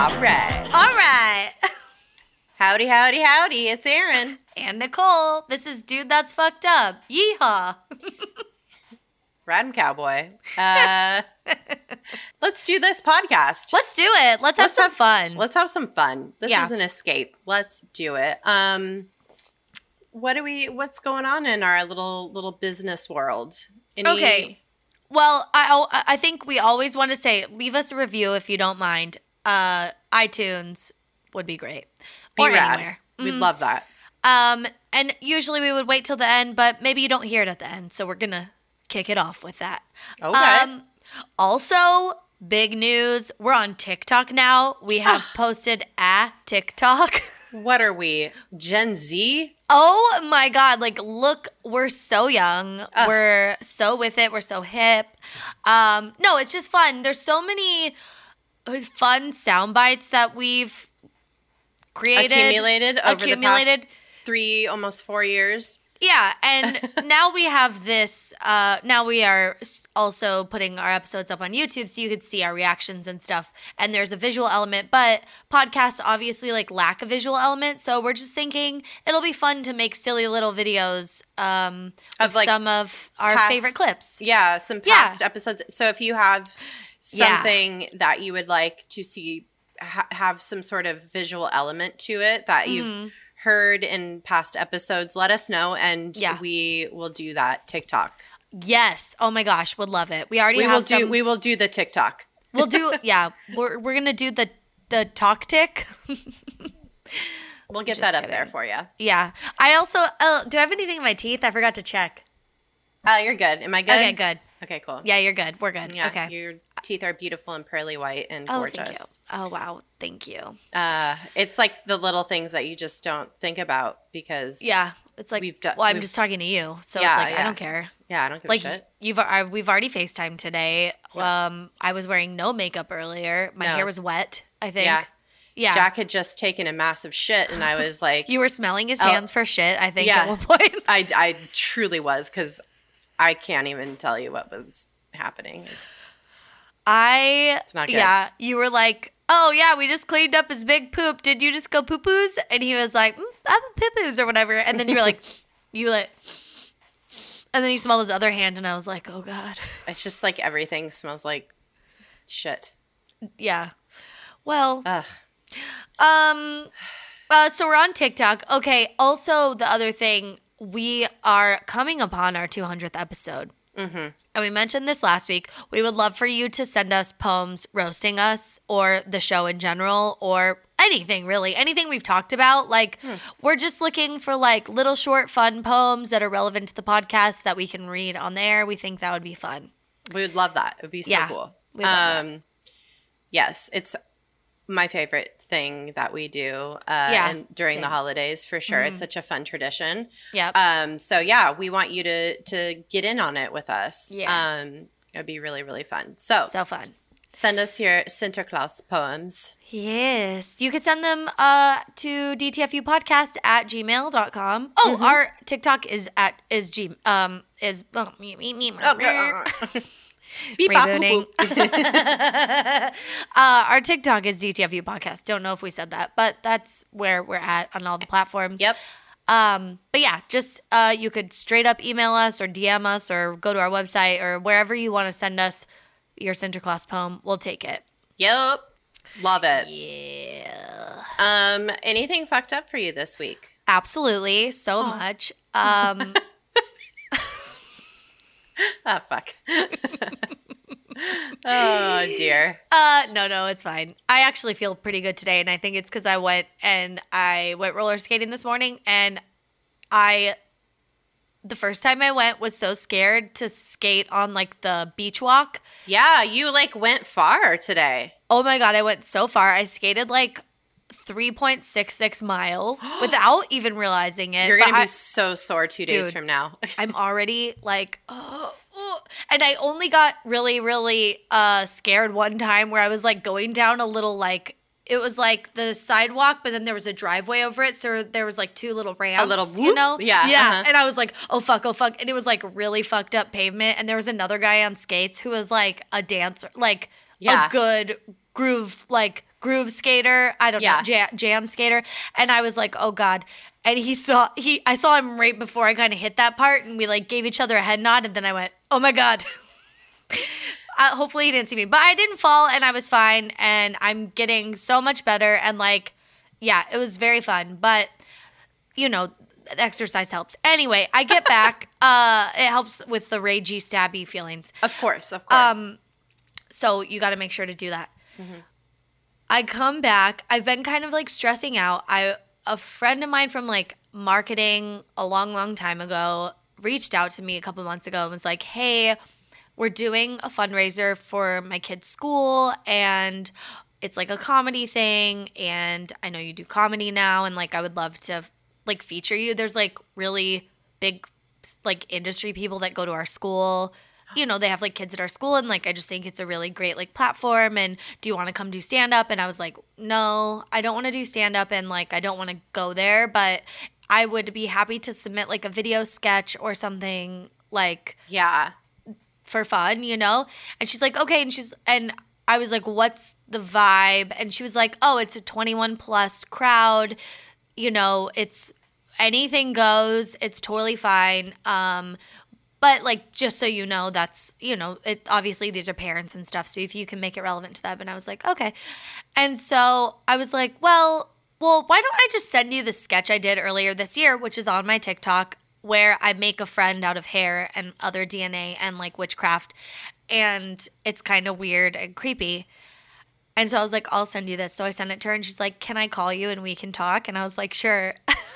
All right. All right. Howdy, howdy, howdy. It's Aaron. And Nicole. This is Dude That's Fucked Up. Yeehaw. Rad Cowboy. Let's do this podcast. Let's do it. Let's have some fun. Let's have some fun. This is an escape. Let's do it. What's going on in our little business world? Okay. Well, I think we always want to say, leave us a review if you don't mind. iTunes would be great. Be or rad. Anywhere. We'd love that. And usually we would wait till the end, but maybe you don't hear it at the end, so we're going to kick it off with that. Okay. Also, big news. We're on TikTok now. We have posted a TikTok. What are we? Gen Z? Oh my God. Like, look, we're so young. We're so with it. We're so hip. No, it's just fun. There's so many fun sound bites that we've accumulated over the past 3, almost 4 years. Yeah, and now we have this, now we are also putting our episodes up on YouTube so you could see our reactions and stuff, and there's a visual element, but podcasts obviously like lack a visual element, so we're just thinking it'll be fun to make silly little videos of like some of our favorite clips. Yeah, some past episodes. So if you have something that you would like to see have some sort of visual element to it that you've heard in past episodes, let us know, and we will do that TikTok. Yes. Oh my gosh, would love it. We will do the TikTok. We'll do we're gonna do the talk tick. We'll get that up there for you. Yeah. I also do I have anything in my teeth? I forgot to check. Oh, you're good. Am I good? Okay, good. Okay, cool. Yeah, you're good. We're good. Yeah, okay. Your teeth are beautiful and pearly white and gorgeous. Thank you. Oh, wow. Thank you. It's like the little things that you just don't think about because it's like I'm just talking to you, so it's like I don't care. Yeah, I don't give a shit. We've already FaceTimed today. I was wearing no makeup earlier. My hair was wet, I think. Yeah. Jack had just taken a massive shit, and I was like, you were smelling his hands for shit, I think, at one point. I truly was, because I can't even tell you what was happening. It's not good. Yeah, you were like, oh yeah, we just cleaned up his big poop. Did you just go poo-poos? And he was like, I'm poo-poos or whatever. And then you were like, and then you smelled his other hand, and I was like, oh God. It's just like everything smells like shit. Yeah. Well. So we're on TikTok. Okay. Also, the other thing, we are coming upon our 200th episode. Mm-hmm. And we mentioned this last week. We would love for you to send us poems roasting us or the show in general or anything, really. Anything we've talked about. Like, we're just looking for, like, little short, fun poems that are relevant to the podcast that we can read on there. We think that would be fun. We would love that. It would be so cool. We'd love that. Yes, it's my favorite thing that we do and during the holidays, for sure. It's such a fun tradition. Yep. So we want you to get in on it with us. Yeah. It would be really, really fun. So fun. Send us your Sinterklaas poems. Yes. You could send them to dtfupodcast@gmail.com. Oh, our TikTok is Beep, rebooting. Our TikTok is DTFU Podcast. Don't know if we said that, but that's where we're at on all the platforms. Yep. But yeah, just you could straight up email us or DM us or go to our website or wherever you want to send us your Sinterklaas poem. We'll take it. Yep. Love it. Yeah. Anything fucked up for you this week? Absolutely. So much. Oh, fuck. Oh, dear. No, it's fine. I actually feel pretty good today, and I think it's because I went roller skating this morning, and the first time I went was so scared to skate on, like, the beach walk. Yeah, you, like, went far today. Oh, my God, I went so far. I skated, like, 3.66 miles without even realizing it. You're going to be so sore 2 days from now. I'm already like, and I only got really, really scared one time where I was like going down a little, like, it was like the sidewalk, but then there was a driveway over it. So there was like 2 little ramps, a little whoop. You know? Yeah. Yeah. Uh-huh. And I was like, oh fuck. And it was like really fucked up pavement. And there was another guy on skates who was like a dancer, like a good groove skater. I don't know, jam skater. And I was like, oh God. And I saw him right before I kind of hit that part, and we like gave each other a head nod, and then I went, oh my God. Hopefully he didn't see me, but I didn't fall, and I was fine, and I'm getting so much better, and like, yeah, it was very fun, but you know, exercise helps. Anyway, I get back. It helps with the ragey, stabby feelings. Of course. So you got to make sure to do that. Mm-hmm. I come back. I've been kind of like stressing out. A friend of mine from like marketing a long, long time ago reached out to me a couple months ago and was like, hey, we're doing a fundraiser for my kid's school, and it's like a comedy thing, and I know you do comedy now, and like I would love to like feature you. There's like really big like industry people that go to our school. You know, they have like kids at our school, and like I just think it's a really great like platform, and do you want to come do stand up? And I was like, no, I don't want to do stand up, and like I don't want to go there, but I would be happy to submit like a video sketch or something like for fun, you know? And she's like, okay, and I was like, what's the vibe? And she was like, oh, it's a 21 plus crowd, you know, it's anything goes, it's totally fine. But like, just so you know, that's, you know, it obviously these are parents and stuff, so if you can make it relevant to them. And I was like, okay. And so I was like, well, why don't I just send you the sketch I did earlier this year, which is on my TikTok, where I make a friend out of hair and other DNA and like witchcraft, and it's kind of weird and creepy. And so I was like, I'll send you this. So I sent it to her, and she's like, can I call you and we can talk? And I was like, sure.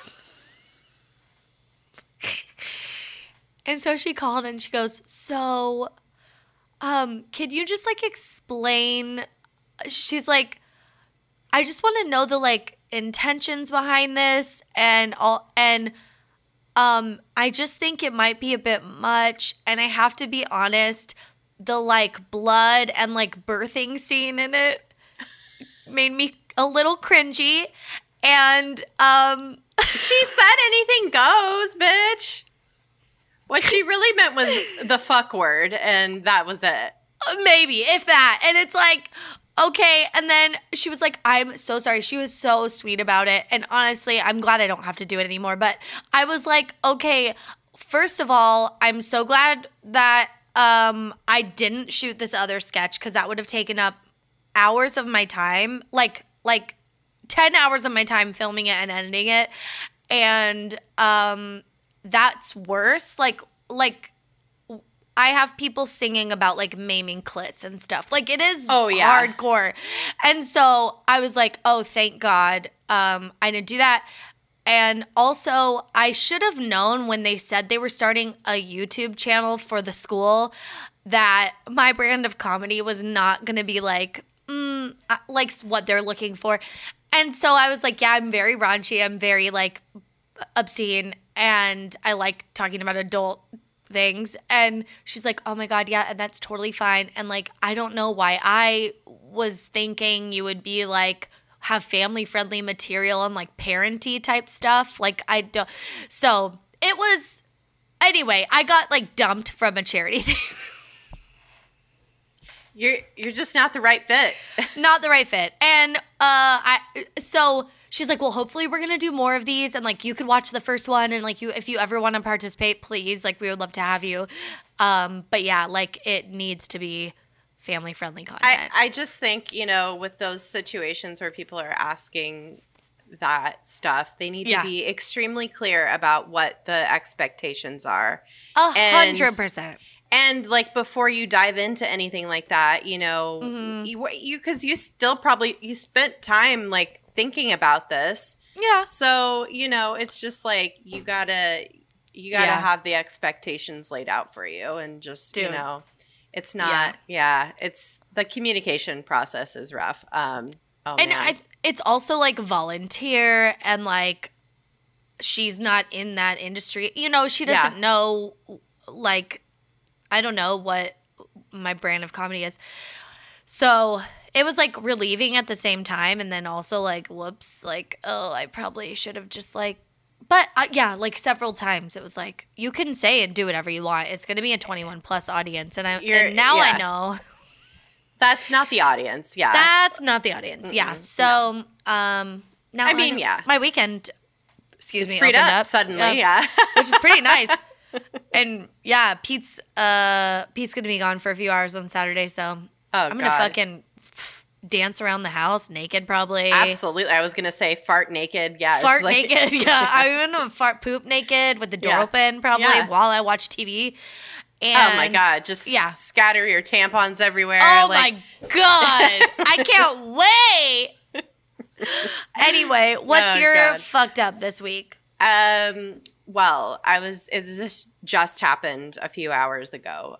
And so she called and she goes, so, could you just like explain? She's like, I just want to know the like intentions behind this and all, and I just think it might be a bit much, and I have to be honest, the like blood and like birthing scene in it made me a little cringy, and she said anything goes, bitch. What she really meant was the fuck word, and that was it. Maybe, if that. And it's like, okay. And then she was like, I'm so sorry. She was so sweet about it. And honestly, I'm glad I don't have to do it anymore. But I was like, okay, first of all, I'm so glad that I didn't shoot this other sketch, because that would have taken up hours of my time, like 10 hours of my time filming it and editing it. And that's worse. Like I have people singing about like maiming clits and stuff. Like it is hardcore. And so I was like, oh, thank God I didn't do that. And also I should have known when they said they were starting a YouTube channel for the school that my brand of comedy was not going to be like what they're looking for. And so I was like, yeah, I'm very raunchy. I'm very like obscene, and I like talking about adult things. And she's like, oh my God, yeah, and that's totally fine. And like, I don't know why I was thinking you would be like, have family friendly material and like parenty type stuff. Like I don't. So it was, anyway, I got like dumped from a charity thing. You're just not the right fit. Not the right fit. And so she's like, well, hopefully we're going to do more of these, and like you could watch the first one, and like if you ever want to participate, please, like we would love to have you. But yeah, like it needs to be family friendly content. I just think, you know, with those situations where people are asking that stuff, they need to be extremely clear about what the expectations are. 100%. And like before you dive into anything like that, you know, because you still probably you spent time like thinking about this. Yeah. So, you know, it's just like you gotta have the expectations laid out for you, and just you know, it's not. Yeah, it's the communication process is rough. It's also like volunteer, and like she's not in that industry. You know, she doesn't know like. I don't know what my brand of comedy is. So it was like relieving at the same time. And then also like, whoops, like, oh, I probably should have just like, but yeah, like several times it was like, you can say and do whatever you want. It's going to be a 21 plus audience. And now I know. That's not the audience. Yeah. That's not the audience. Yeah. So, now I mean, yeah. my weekend, it's freed up suddenly. Yeah. Which is pretty nice. And yeah, Pete's going to be gone for a few hours on Saturday. So I'm going to fucking dance around the house naked probably. Absolutely. I was going to say fart naked. Yeah. Fart naked. Yeah. I'm going to fart poop naked with the door open probably while I watch TV. And oh my God. Just scatter your tampons everywhere. Oh my God. I can't wait. Anyway, what's your fucked up this week? Well, this just happened a few hours ago.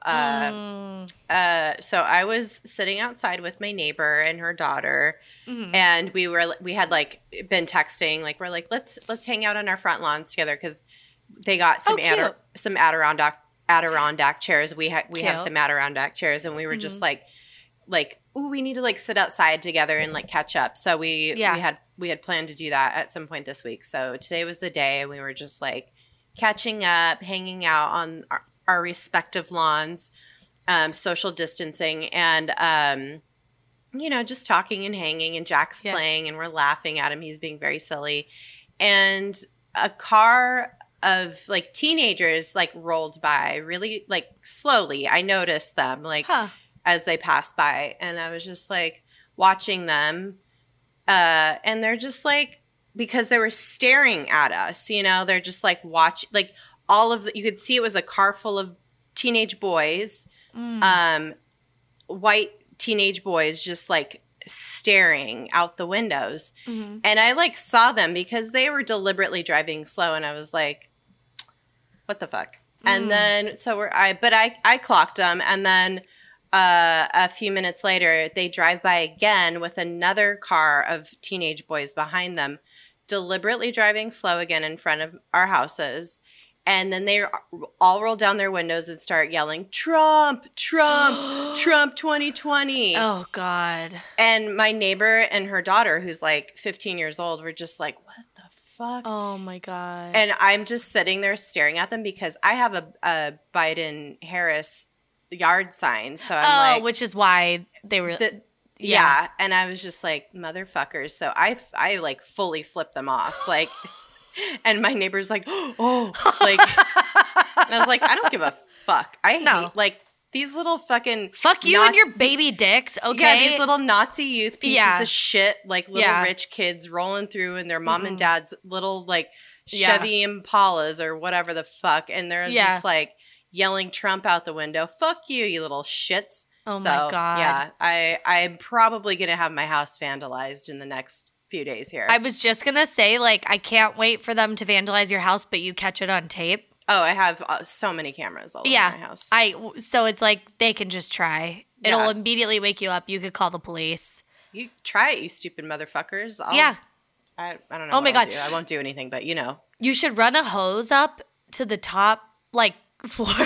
So I was sitting outside with my neighbor and her daughter, and we had like been texting, like we're like, let's hang out on our front lawns together because they got some Adirondack chairs. We have some Adirondack chairs, and we were just like, ooh, we need to like sit outside together and like catch up. So we had planned to do that at some point this week. So today was the day, and we were just like catching up, hanging out on our respective lawns, social distancing, and just talking and hanging. And Jack's playing, and we're laughing at him. He's being very silly, and a car of like teenagers like rolled by really like slowly. I noticed them like as they passed by, and I was just like watching them, and they're just like, because they were staring at us, they're just like watching, like you could see it was a car full of teenage boys, white teenage boys, just like staring out the windows. And I like saw them because they were deliberately driving slow, and I was like, what the fuck? And then I clocked them, and then a few minutes later they drive by again with another car of teenage boys behind them, deliberately driving slow again in front of our houses. And then they all roll down their windows and start yelling, Trump, Trump, Trump 2020. Oh, God. And my neighbor and her daughter, who's like 15 years old, were just like, what the fuck? Oh, my God. And I'm just sitting there staring at them because I have a Biden-Harris yard sign. So I'm like, which is why they were... Yeah. And I was just like, motherfuckers. So I like fully flipped them off. Like... And my neighbor's like, oh, like, and I was like, I don't give a fuck. I hate, like, these little fucking. Fuck you and your baby dicks, okay? Yeah, these little Nazi youth pieces of shit, like little rich kids rolling through in their mom and dad's little, like, Chevy Impalas or whatever the fuck. And they're just, like, yelling Trump out the window. Fuck you, you little shits. Oh, my God. Yeah, I'm probably going to have my house vandalized in the next few days here. I was just gonna say, like, I can't wait for them to vandalize your house, but you catch it on tape. Oh, I have so many cameras all over my house. So it's like they can just try. It'll immediately wake you up. You could call the police. You try it, you stupid motherfuckers. I don't know. Oh my God, I won't do anything, but you should run a hose up to the top like floor.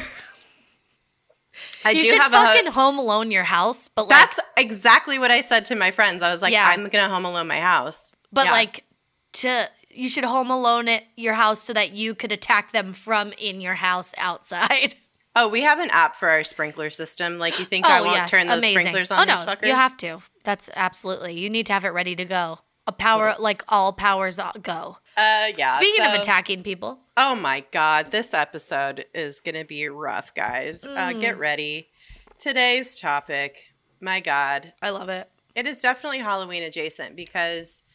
You should fucking Home Alone your house, but like, that's exactly what I said to my friends. I was like, I'm gonna Home Alone my house, but like you should Home Alone your house so that you could attack them from in your house outside. Oh, we have an app for our sprinkler system. Like, you think I won't turn those sprinklers on? These fuckers? You have to. That's absolutely. You need to have it ready to go. A power, like all powers go. Yeah. Speaking of attacking people. Oh my God, this episode is gonna be rough, guys. Get ready. Today's topic, my God, I love it. It is definitely Halloween adjacent because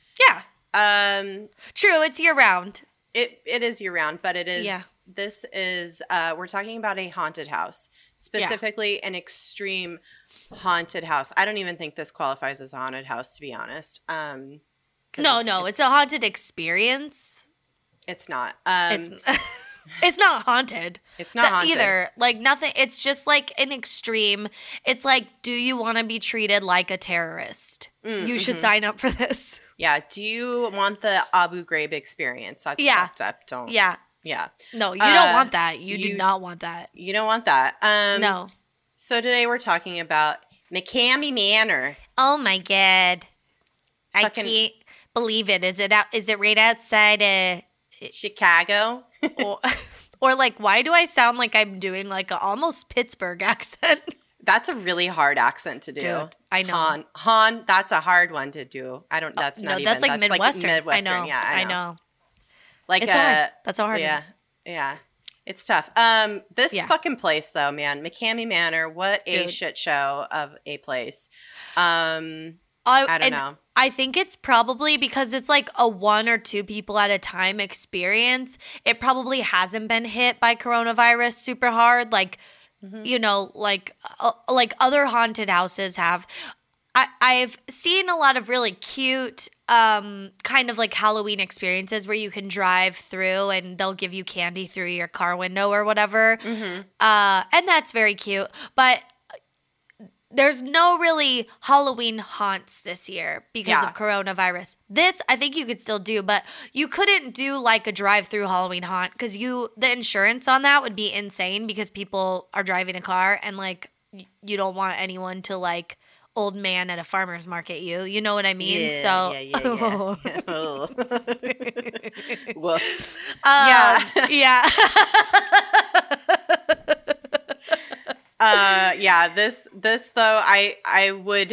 true, it's year round. It is year round, but it is. Yeah. This is we're talking about a haunted house, specifically an extreme haunted house. I don't even think this qualifies as a haunted house, to be honest. No, it's a haunted experience. It's not. It's not haunted. It's not haunted either. Like, nothing. It's just like an extreme. It's like, do you want to be treated like a terrorist? You should sign up for this. Yeah. Do you want the Abu Ghraib experience? That's fucked up. Don't. Yeah. Yeah. No, you don't want that. You do not want that. You don't want that. No. So today we're talking about McCamey Manor. Oh my God. I can't believe it. Is it right outside Chicago? or like, why do I sound like I'm doing like a almost Pittsburgh accent? That's a really hard accent to do. Dude, I know. Han, that's a hard one to do. That's not even. That's like Midwestern. Midwestern. I know. Yeah, I know. Like it's hard. That's how hard it is. Yeah. It's tough. This fucking place though, man. McCamey Manor, what a shit show of a place. I don't know. I think it's probably because it's like a 1 or 2 people at a time experience. It probably hasn't been hit by coronavirus super hard, like you know, like other haunted houses have. I've seen a lot of really cute kind of like Halloween experiences where you can drive through and they'll give you candy through your car window or whatever, and that's very cute. But there's no really Halloween haunts this year because of coronavirus. This, I think you could still do, but you couldn't do like a drive-through Halloween haunt because the insurance on that would be insane because people are driving a car and like you don't want anyone to like old man at a farmer's market you know what I mean? Yeah. Woof. Yeah. This though, I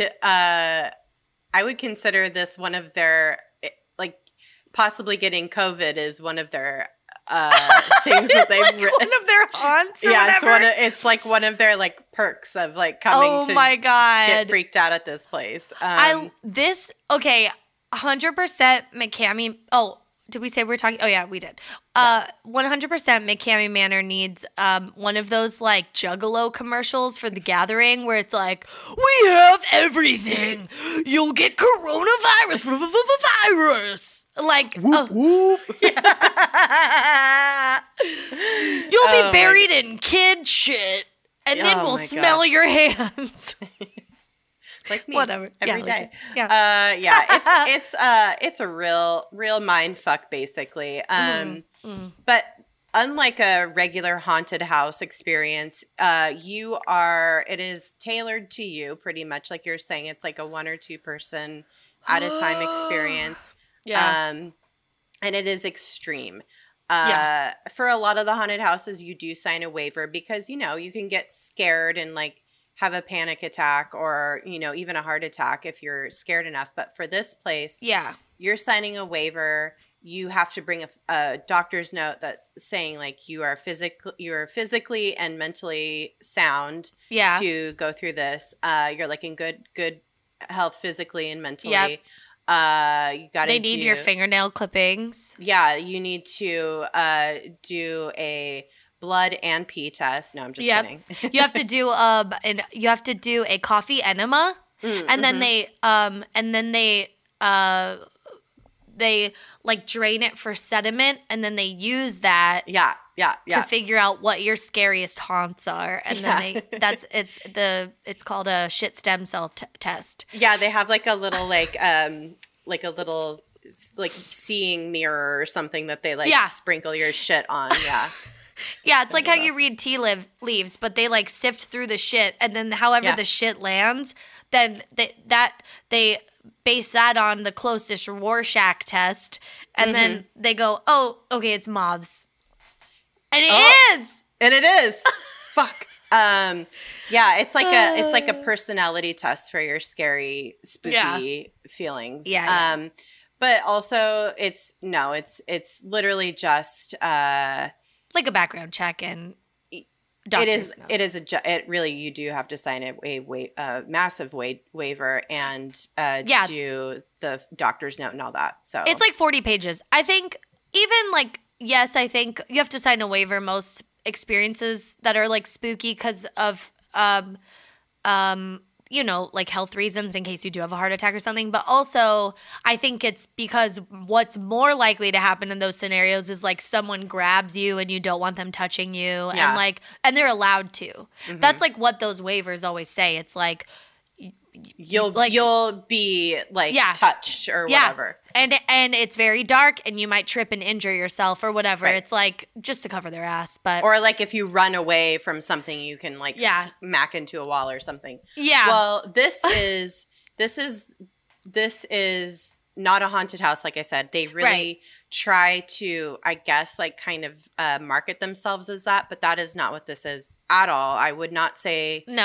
would consider this one of their, like, possibly getting COVID is one of their things that they've like one of their haunts or whatever. It's like one of their like perks of like coming to my God. get freaked out at this place. 100% McCamey. Oh, did we say we're talking? Oh yeah, we did. 100% McCamey Manor needs one of those like Juggalo commercials for The Gathering where it's like, we have everything. You'll get coronavirus. Like, whoop, whoop. You'll be buried in kid shit, and then we'll smell your hands. Like me, whatever, every day. Yeah, it's a real mind fuck basically. But unlike a regular haunted house experience, it is tailored to you pretty much. Like you're saying, it's like a 1 or 2 person at a time experience. Yeah, and it is extreme. For a lot of the haunted houses, you do sign a waiver because you can get scared and like have a panic attack or, even a heart attack if you're scared enough. But for this place, you're signing a waiver. You have to bring a doctor's note that saying like you are physically and mentally sound to go through this. You're like in good health physically and mentally. Yep. They need your fingernail clippings. Yeah, you need to do a blood and pee test. No, I'm just kidding. You have to do a coffee enema, and then they like drain it for sediment, and then they use that to figure out what your scariest haunts are, and then it's called a shit stem cell test. Yeah, they have like a little like seeing mirror or something that they sprinkle your shit on. Yeah. Yeah, it's like how you read tea leaves, but they like sift through the shit, and then however the shit lands, then they base that on the closest Rorschach test, and then they go, oh, okay, it's moths, and it is, Fuck. It's like a personality test for your scary, spooky feelings. Yeah. But also it's literally just like a background check and doctor's note. It really, you do have to sign a massive waiver and do the doctor's note and all that. So it's like 40 pages. I think even like, yes, I think you have to sign a waiver most experiences that are like spooky because of like health reasons in case you do have a heart attack or something. But also I think it's because what's more likely to happen in those scenarios is like someone grabs you and you don't want them touching you and they're allowed to. That's like what those waivers always say. It's like you'll be like touched or whatever. And it's very dark and you might trip and injure yourself or whatever. Right. It's like just to cover their ass. Or like if you run away from something, you can like smack into a wall or something. Yeah. Well, this is not a haunted house. Like I said, they really try to, I guess, like kind of market themselves as that, but that is not what this is at all. I would not say. No.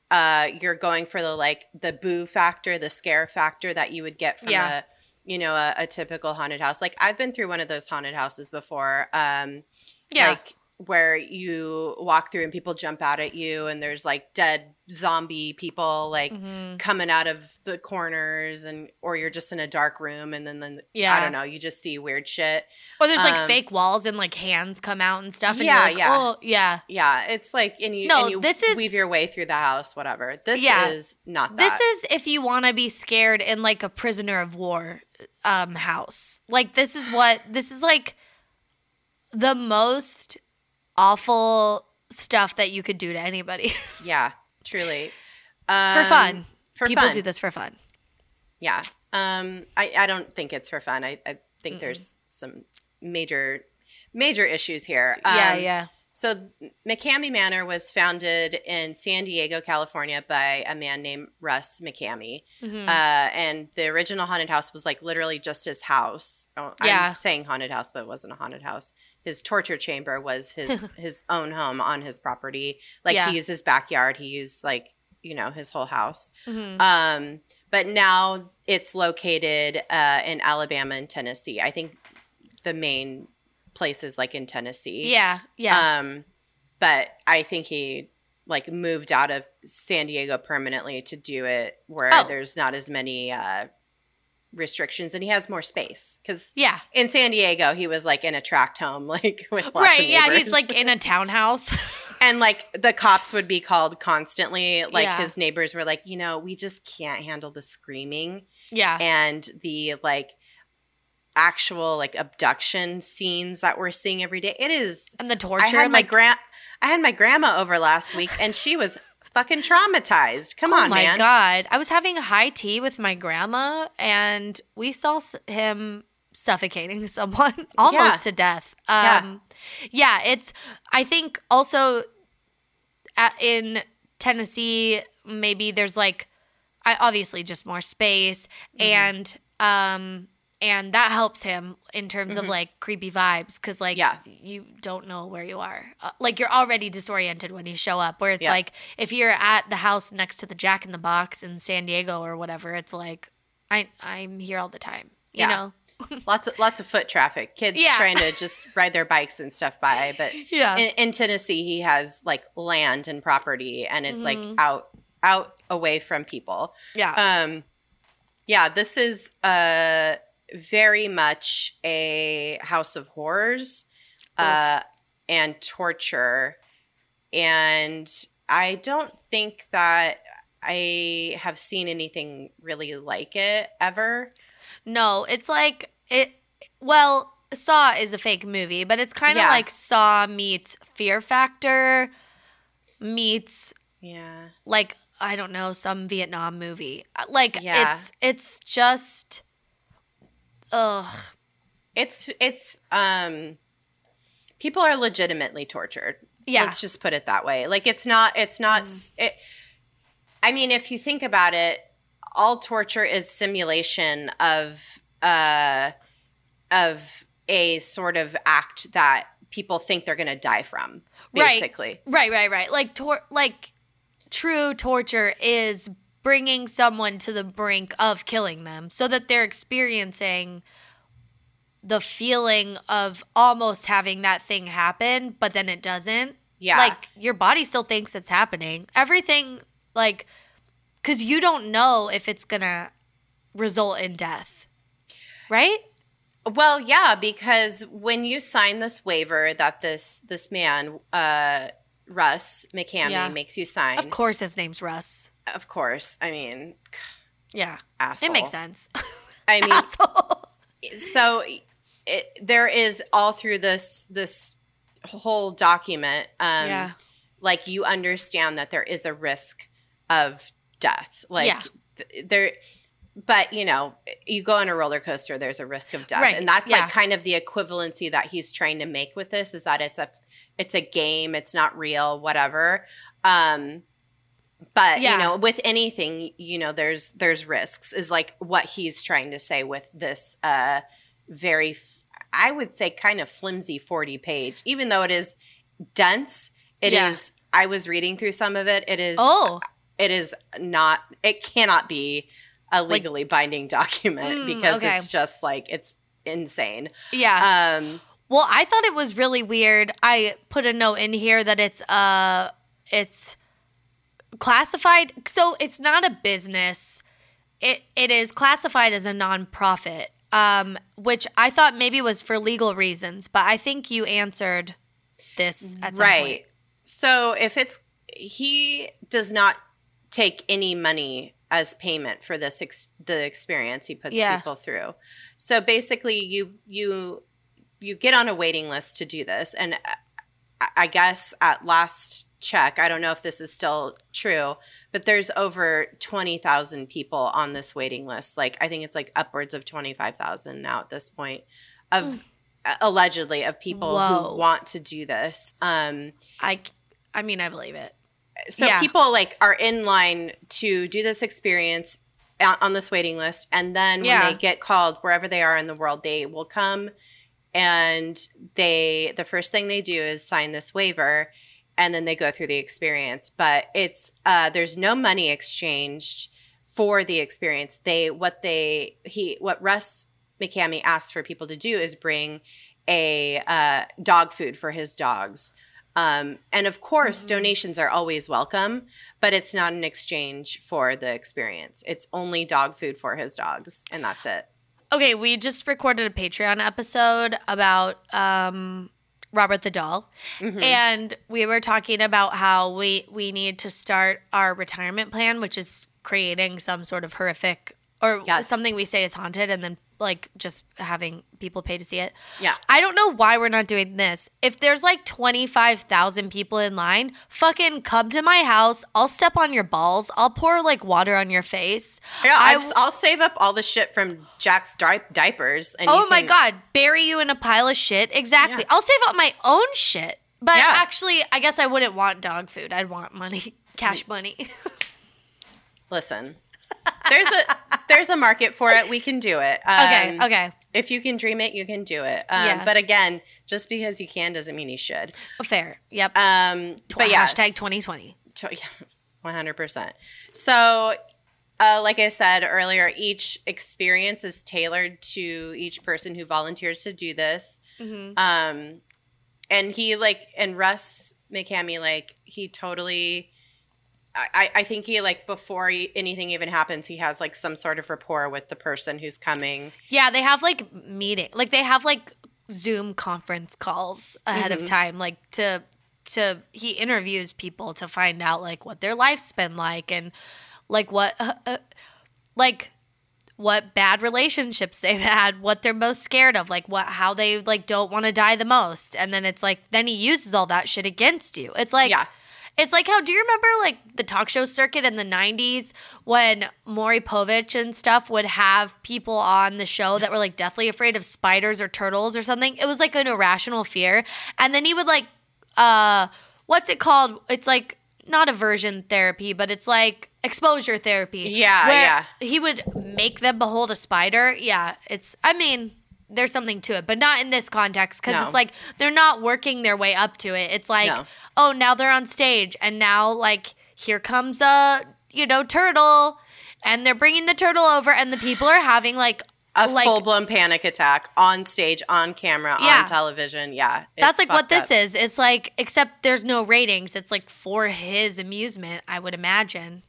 you're going for the boo factor, the scare factor that you would get from a typical haunted house. Like, I've been through one of those haunted houses before. Like, where you walk through and people jump out at you and there's like dead zombie people coming out of the corners, or you're just in a dark room and then I don't know, you just see weird shit. Or there's like fake walls and like hands come out and stuff. And Oh, yeah. It's like, and you weave your way through the house, whatever. This is not that. This is if you want to be scared in like a prisoner of war house. Like, this is like the most awful stuff that you could do to anybody. Yeah, truly. For fun. People do this for fun. Yeah. I don't think it's for fun. I think there's some major issues here. Yeah. So McCamey Manor was founded in San Diego, California by a man named Russ McCamey. And the original haunted house was like literally just his house. I'm saying haunted house, but it wasn't a haunted house. His torture chamber was his own home on his property. Like, he used his backyard. He used his whole house. But now it's located in Alabama and Tennessee. I think the main place is like in Tennessee. Yeah. But I think he moved out of San Diego permanently to do it where there's not as many restrictions and he has more space, because in San Diego he was like in a tract home with lots of neighbors. He's like in a townhouse. And the cops would be called constantly. His neighbors were like, we just can't handle the screaming and the actual abduction scenes that we're seeing every day. It is, and the torture. I had my grandma over last week and she was fucking traumatized. Come on, man. Oh my God. I was having high tea with my grandma and we saw him suffocating someone almost to death. It's, I think also in Tennessee, maybe there's obviously just more space and that helps him in terms of creepy vibes, because you don't know where you are. You're already disoriented when you show up, where it's if you're at the house next to the Jack in the Box in San Diego or whatever, it's I'm here all the time. You know? lots of foot traffic. Kids trying to just ride their bikes and stuff by. But in Tennessee, he has land and property, and it's out away from people. This is very much a house of horrors and torture. And I don't think that I have seen anything really like it ever. No, it's Saw is a fake movie, but it's kind of like Saw meets Fear Factor meets I don't know, some Vietnam movie. It's just It's people are legitimately tortured. Let's just put it that way. It's not I mean, if you think about it, all torture is simulation of a sort of act that people think they're going to die from, basically. Right. True torture is bringing someone to the brink of killing them so that they're experiencing the feeling of almost having that thing happen, but then it doesn't. Yeah. Your body still thinks it's happening. Everything, because you don't know if it's going to result in death. Right? Well, yeah, because when you sign this waiver that this man, Russ McCamey, makes you sign. Of course his name's Russ. Of course. I mean, asshole. It makes sense. I mean, asshole. So there is all through this whole document, you understand that there is a risk of death. But you go on a roller coaster, there's a risk of death. Right. And that's kind of the equivalency that he's trying to make with this, is that it's a game, it's not real, whatever. But with anything, there's risks, is what he's trying to say with this very I would say kind of flimsy 40-page, even though it is dense. It is. I was reading through some of it. It is. it cannot be a legally binding document because it's just like, it's insane. Yeah. Well, I thought it was really weird. I put a note in here that it's classified. So it's not a business. It is classified as a nonprofit, which I thought maybe was for legal reasons, but I think you answered this at some point. So he does not take any money as payment for the experience he puts people through. So basically you get on a waiting list to do this. And I guess at last check, I don't know if this is still true, but there's over 20,000 people on this waiting list. Like, I think it's like upwards of 25,000 now at this point of allegedly of people who want to do this. I mean, I believe it. So people like are in line to do this experience on this waiting list. And then when they get called wherever they are in the world, they will come and the first thing they do is sign this waiver, and then they go through the experience. But it's there's no money exchanged for the experience. What Russ McCamey asked for people to do is bring a dog food for his dogs. And of course, donations are always welcome, but it's not an exchange for the experience. It's only dog food for his dogs, and that's it. Okay, we just recorded a Patreon episode about Robert the Doll, and we were talking about how we need to start our retirement plan, which is creating some sort of horrific or something we say is haunted and then like just having people pay to see it. Yeah. I don't know why we're not doing this. If there's like 25,000 people in line, fucking come to my house. I'll step on your balls. I'll pour like water on your face. Yeah, I'll save up all the shit from Jack's diapers. And my God. Bury you in a pile of shit. Exactly. Yeah. I'll save up my own shit. But actually, I guess I wouldn't want dog food. I'd want money. Cash money. Listen. There's a market for it. We can do it. Okay. If you can dream it, you can do it. But again, just because you can doesn't mean you should. Fair. Yep. But yeah. Hashtag 2020. 100%. So, like I said earlier, each experience is tailored to each person who volunteers to do this. And and Russ McCamey, he totally... I think he before anything even happens, he has some sort of rapport with the person who's coming. Yeah, they have meeting, they have Zoom conference calls ahead of time, to he interviews people to find out what their life's been like and what bad relationships they've had, what they're most scared of, how they don't want to die the most, and then it's then he uses all that shit against you. It's yeah. It's how, do you remember the talk show circuit in the 90s when Maury Povich and stuff would have people on the show that were deathly afraid of spiders or turtles or something? It was an irrational fear. And then he would what's it called? It's not aversion therapy, but it's exposure therapy. Yeah, where he would make them behold a spider. Yeah, there's something to it, but not in this context because it's they're not working their way up to it. It's oh, now they're on stage and now here comes a turtle and they're bringing the turtle over and the people are having a full-blown panic attack on stage, on camera, on television. Yeah. That's what this is. It's except there's no ratings. It's for his amusement, I would imagine.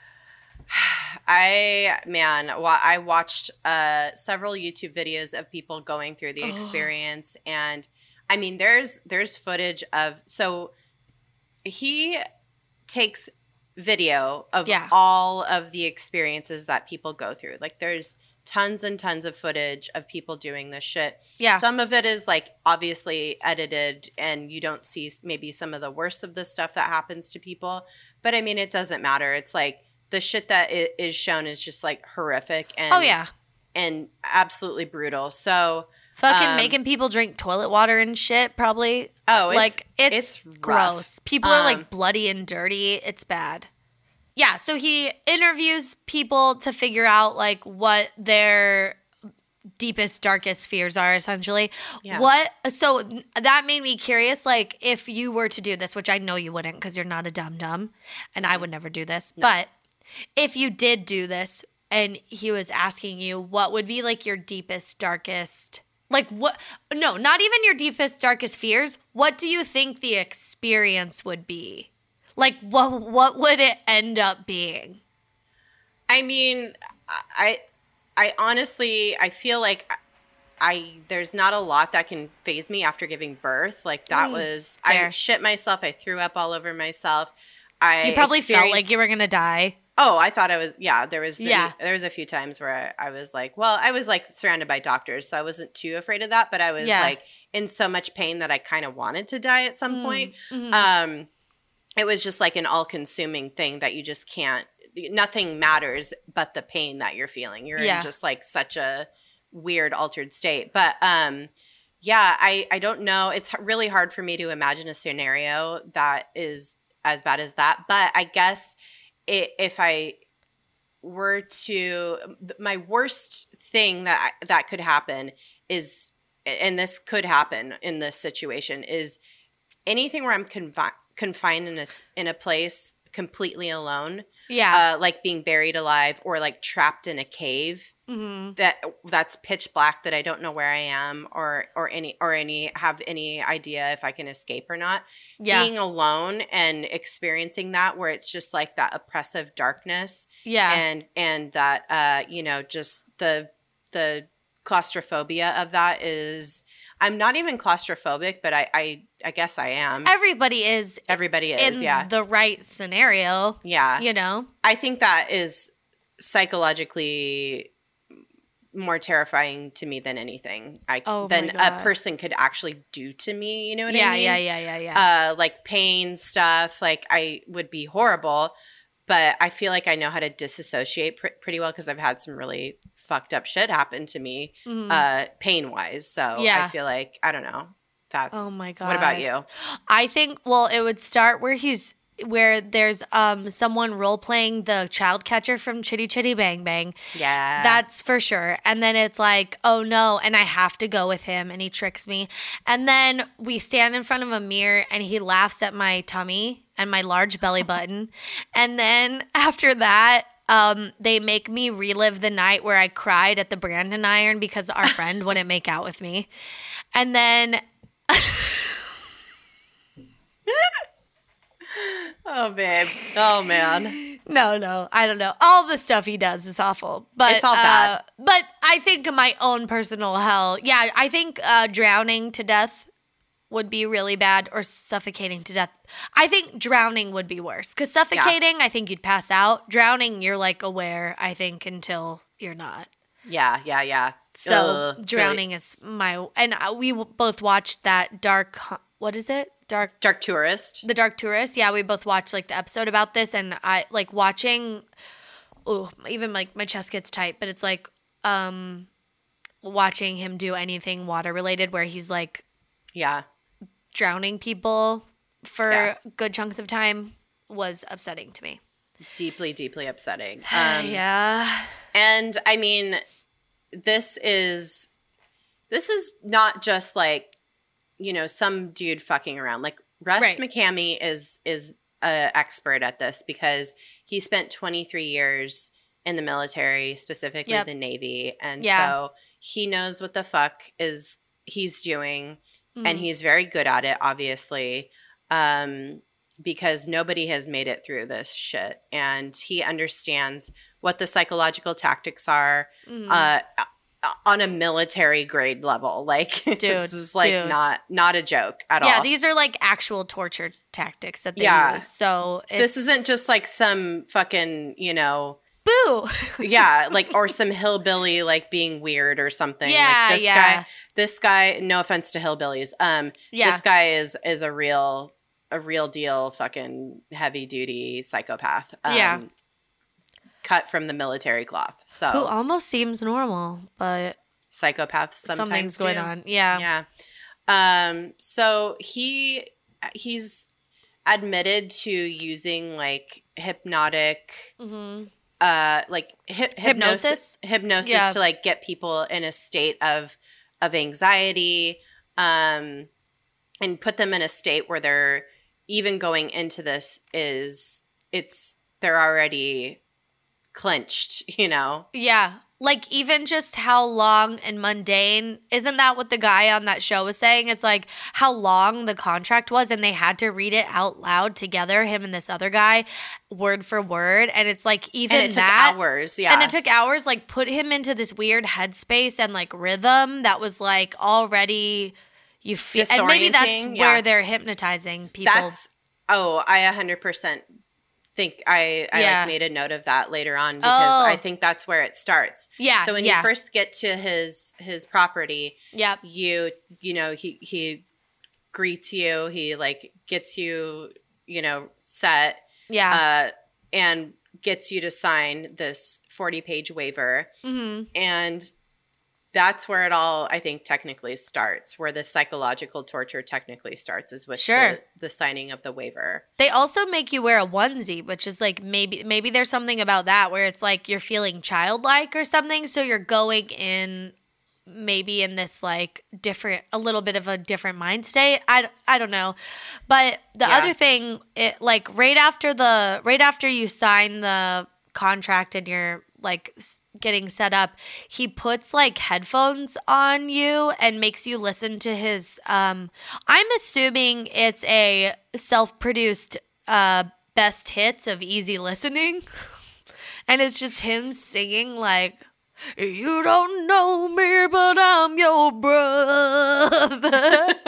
I watched several YouTube videos of people going through the experience, and there's footage of, so he takes video of all of the experiences that people go through. There's tons and tons of footage of people doing this shit. Yeah. Some of it is obviously edited and you don't see maybe some of the worst of the stuff that happens to people, but it doesn't matter. It's the shit that is shown is just horrific and and absolutely brutal. So fucking making people drink toilet water and shit probably. Oh, it's gross. People are bloody and dirty. It's bad. Yeah, so he interviews people to figure out what their deepest, darkest fears are, essentially. Yeah. So that made me curious, like, if you were to do this, which I know you wouldn't because you're not a dum-dum, and I would never do this, but if you did do this and he was asking you, what would be, like, your deepest, darkest, like, what, no, not even your deepest, darkest fears, what do you think the experience would be? Like, what would it end up being? I mean, I honestly, I feel like there's not a lot that can phase me after giving birth. Like that was, fair. I shit myself. I threw up all over myself. You probably felt like you were going to die. Oh, I thought I was, there was a few times where I was like, well, I was like surrounded by doctors, so I wasn't too afraid of that, but I was like in so much pain that I kind of wanted to die at some point. It was just like an all-consuming thing that you just can't, nothing matters but the pain that you're feeling. You're in just like such a weird altered state. But I don't know. It's really hard for me to imagine a scenario that is as bad as that. But I guess if I were to, my worst thing that could happen is, and this could happen in this situation, is anything where I'm confined in a place completely alone. Yeah. Like being buried alive or like trapped in a cave that's pitch black that I don't know where I am or have any idea if I can escape or not. Yeah. Being alone and experiencing that where it's just like that oppressive darkness. Yeah. And that just the claustrophobia of that is, I'm not even claustrophobic, but I guess I am. Everybody is in the right scenario. Yeah. You know? I think that is psychologically more terrifying to me than anything than a person could actually do to me. You know what I mean? Yeah. Like pain stuff, like I would be horrible, but I feel like I know how to disassociate pretty well because I've had some really fucked up shit happen to me pain-wise. So I feel like, I don't know. That's, oh my God. What about you? I think, well, it would start where there's someone role-playing the child catcher from Chitty Chitty Bang Bang. Yeah. That's for sure. And then it's like, oh no, and I have to go with him and he tricks me. And then we stand in front of a mirror and he laughs at my tummy and my large belly button. And then after that, they make me relive the night where I cried at the Brandon Iron because our friend wouldn't make out with me. And then oh, babe. Oh, man. No. I don't know. All the stuff he does is awful. But it's all bad. But I think my own personal hell, I think drowning to death would be really bad, or suffocating to death. I think drowning would be worse because suffocating, I think you'd pass out. Drowning, you're like aware, I think, until you're not. Yeah. So drowning is and we both watched that what is it? Dark Tourist. The Dark Tourist. Yeah, we both watched like the episode about this, and I like watching. Oh, even like my chest gets tight, but it's like watching him do anything water related where he's like, drowning people for good chunks of time was upsetting to me. Deeply, deeply upsetting. Yeah. And I mean, this is not just like, some dude fucking around. Like Russ McCamey is an expert at this because he spent 23 years in the military, specifically the Navy. And so he knows what the fuck he's doing. And he's very good at it, obviously, because nobody has made it through this shit. And he understands what the psychological tactics are on a military grade level. Like, this is like not a joke at all. Yeah, these are like actual torture tactics that they use. So this isn't just like some fucking, boo. Yeah, like, or some hillbilly like being weird or something. Yeah, This guy, no offense to hillbillies. This guy is a real deal fucking heavy duty psychopath. Cut from the military cloth. So who almost seems normal, but psychopaths sometimes something's going on. Yeah. So he's admitted to using like hypnotic hypnosis to like get people in a state of anxiety, and put them in a state where they're even going into this they're already clinched, you know? Yeah. Like, even just how long and mundane, isn't that what the guy on that show was saying? It's like how long the contract was, and they had to read it out loud together, him and this other guy, word for word. And it's like, even and it took hours, yeah. And it took hours, like, put him into this weird headspace and, like, rhythm that was, like, already, you feel, and maybe that's where they're hypnotizing people. I 100% think I like made a note of that later on, because I think that's where it starts. Yeah. So when you first get to his property, you know, he greets you, he like gets you, you know, set, and gets you to sign this 40-page waiver. Mm-hmm. And that's where it all, I think, technically starts, where the psychological torture technically starts, is with the signing of the waiver. They also make you wear a onesie, which is like maybe there's something about that where it's like you're feeling childlike or something. So you're going in maybe in this like a little bit of a different mind state. I don't know. But the other thing, like right after you sign the contract and you're like getting set up, he puts like headphones on you and makes you listen to his I'm assuming it's a self-produced best hits of easy listening. And it's just him singing like, you don't know me, but I'm your brother.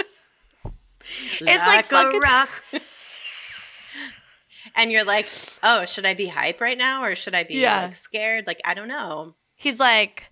It's like fucking rock. And you're like, oh, should I be hype right now, or should I be like scared? Like, I don't know. He's like,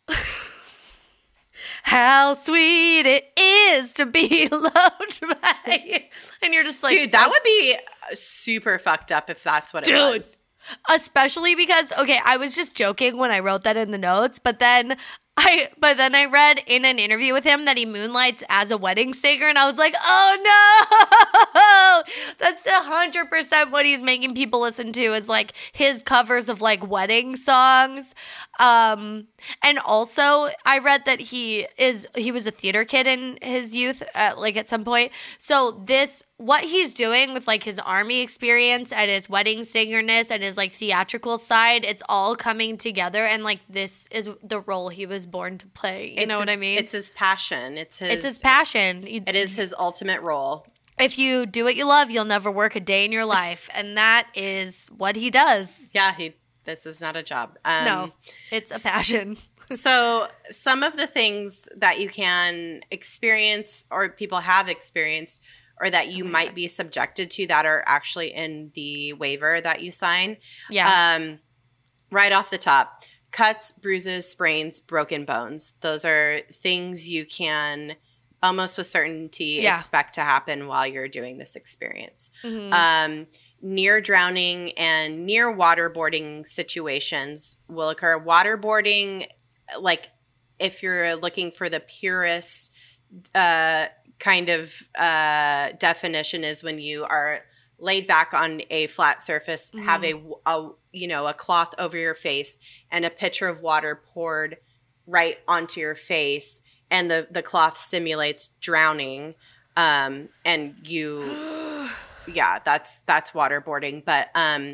how sweet it is to be loved by you. And you're just like, dude, that would be super fucked up if that's what it was. Especially because, okay, I was just joking when I wrote that in the notes, but then I read in an interview with him that he moonlights as a wedding singer, and I was like, oh no, that's 100% what he's making people listen to, is like his covers of like wedding songs. And also I read that he was a theater kid in his youth, like at some point. So what he's doing with like his army experience and his wedding singerness and his like theatrical side, it's all coming together, and like this is the role he was born to play. You know what I mean? It's his passion. It's his passion. It is his ultimate role. If you do what you love, you'll never work a day in your life, and that is what he does. Yeah, this is not a job. No, it's a passion. So some of the things that you can experience, or people have experienced, or that you might be subjected to, that are actually in the waiver that you sign. Yeah. Right off the top, cuts, bruises, sprains, broken bones. Those are things you can almost with certainty expect to happen while you're doing this experience. Mm-hmm. Near drowning and near waterboarding situations will occur. Waterboarding, like if you're looking for the purest kind of definition, is when you are laid back on a flat surface, have a cloth over your face and a pitcher of water poured right onto your face, and the cloth simulates drowning, and you that's waterboarding. But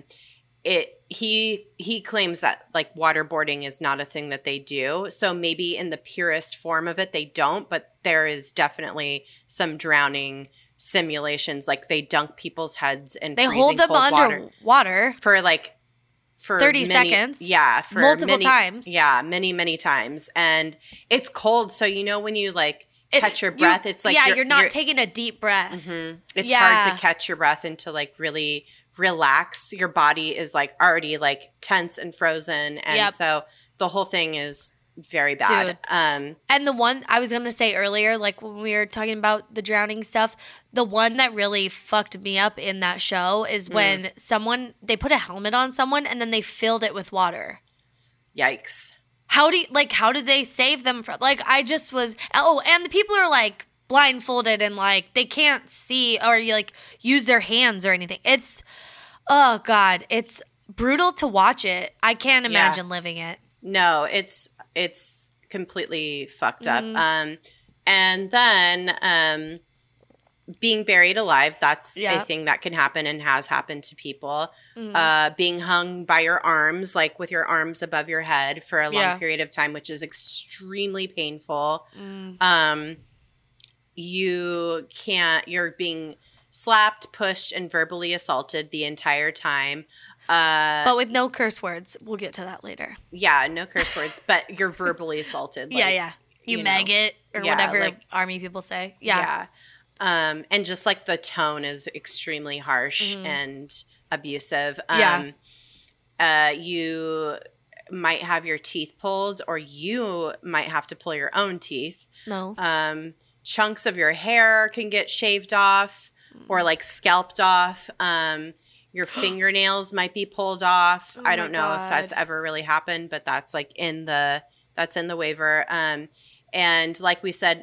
he claims that like waterboarding is not a thing that they do. So maybe in the purest form of it they don't, but there is definitely some drowning simulations. Like they dunk people's heads in they hold them underwater for 30 seconds. Yeah, for multiple times. Yeah, many times. And it's cold, so you know when you like catch your breath, it's like you're not taking a deep breath. Mm-hmm. It's hard to catch your breath and to like really relax. Your body is like already like tense and frozen, and so the whole thing is very bad. Dude. And the one I was gonna say earlier, like when we were talking about the drowning stuff, the one that really fucked me up in that show is when they put a helmet on someone and then they filled it with water. Yikes. How did they save them from, like, I just was, and the people are like blindfolded and like they can't see or like use their hands or anything. It's, oh God, it's brutal to watch it. I can't imagine living it. No, it's completely fucked up. And then being buried alive, that's a thing that can happen and has happened to people. Being hung by your arms, like with your arms above your head for a long period of time, which is extremely painful. You're being slapped, pushed, and verbally assaulted the entire time. But with no curse words. We'll get to that later. Yeah, no curse words, but you're verbally assaulted. Like, You maggot or whatever like, army people say. Yeah. And just like the tone is extremely harsh and abusive. You might have your teeth pulled, or you might have to pull your own teeth. No. Chunks of your hair can get shaved off or like scalped off. Your fingernails might be pulled off. I don't know if that's ever really happened, but that's like in the waiver. And like we said,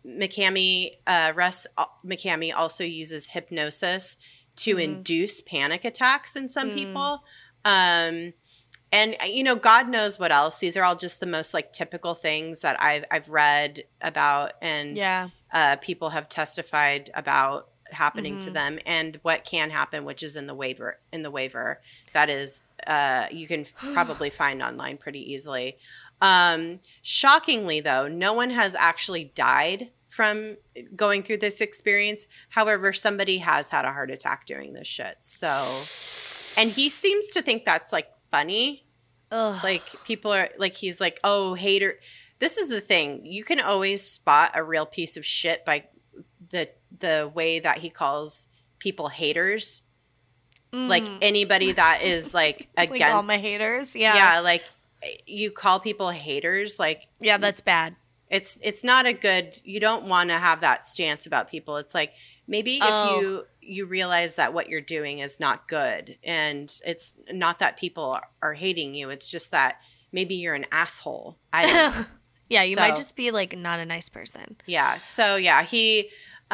Russ McCamey also uses hypnosis to induce panic attacks in some people. And God knows what else. These are all just the most like typical things that I've read about, and people have testified about happening to them, and what can happen, which is in the waiver. That is, you can probably find online pretty easily. Shockingly, though, no one has actually died from going through this experience. However, somebody has had a heart attack doing this shit. So, and he seems to think that's like funny. Ugh. Like people are like, he's like, oh, hater. This is the thing. You can always spot a real piece of shit by the way that he calls people haters. Like anybody that is like against all my haters. Yeah. Like you call people haters. Like, yeah, that's bad. It's not a good, you don't want to have that stance about people. It's like, maybe if you realize that what you're doing is not good, and it's not that people are hating you. It's just that maybe you're an asshole. I don't know. Yeah, you might just be like not a nice person. Yeah. So he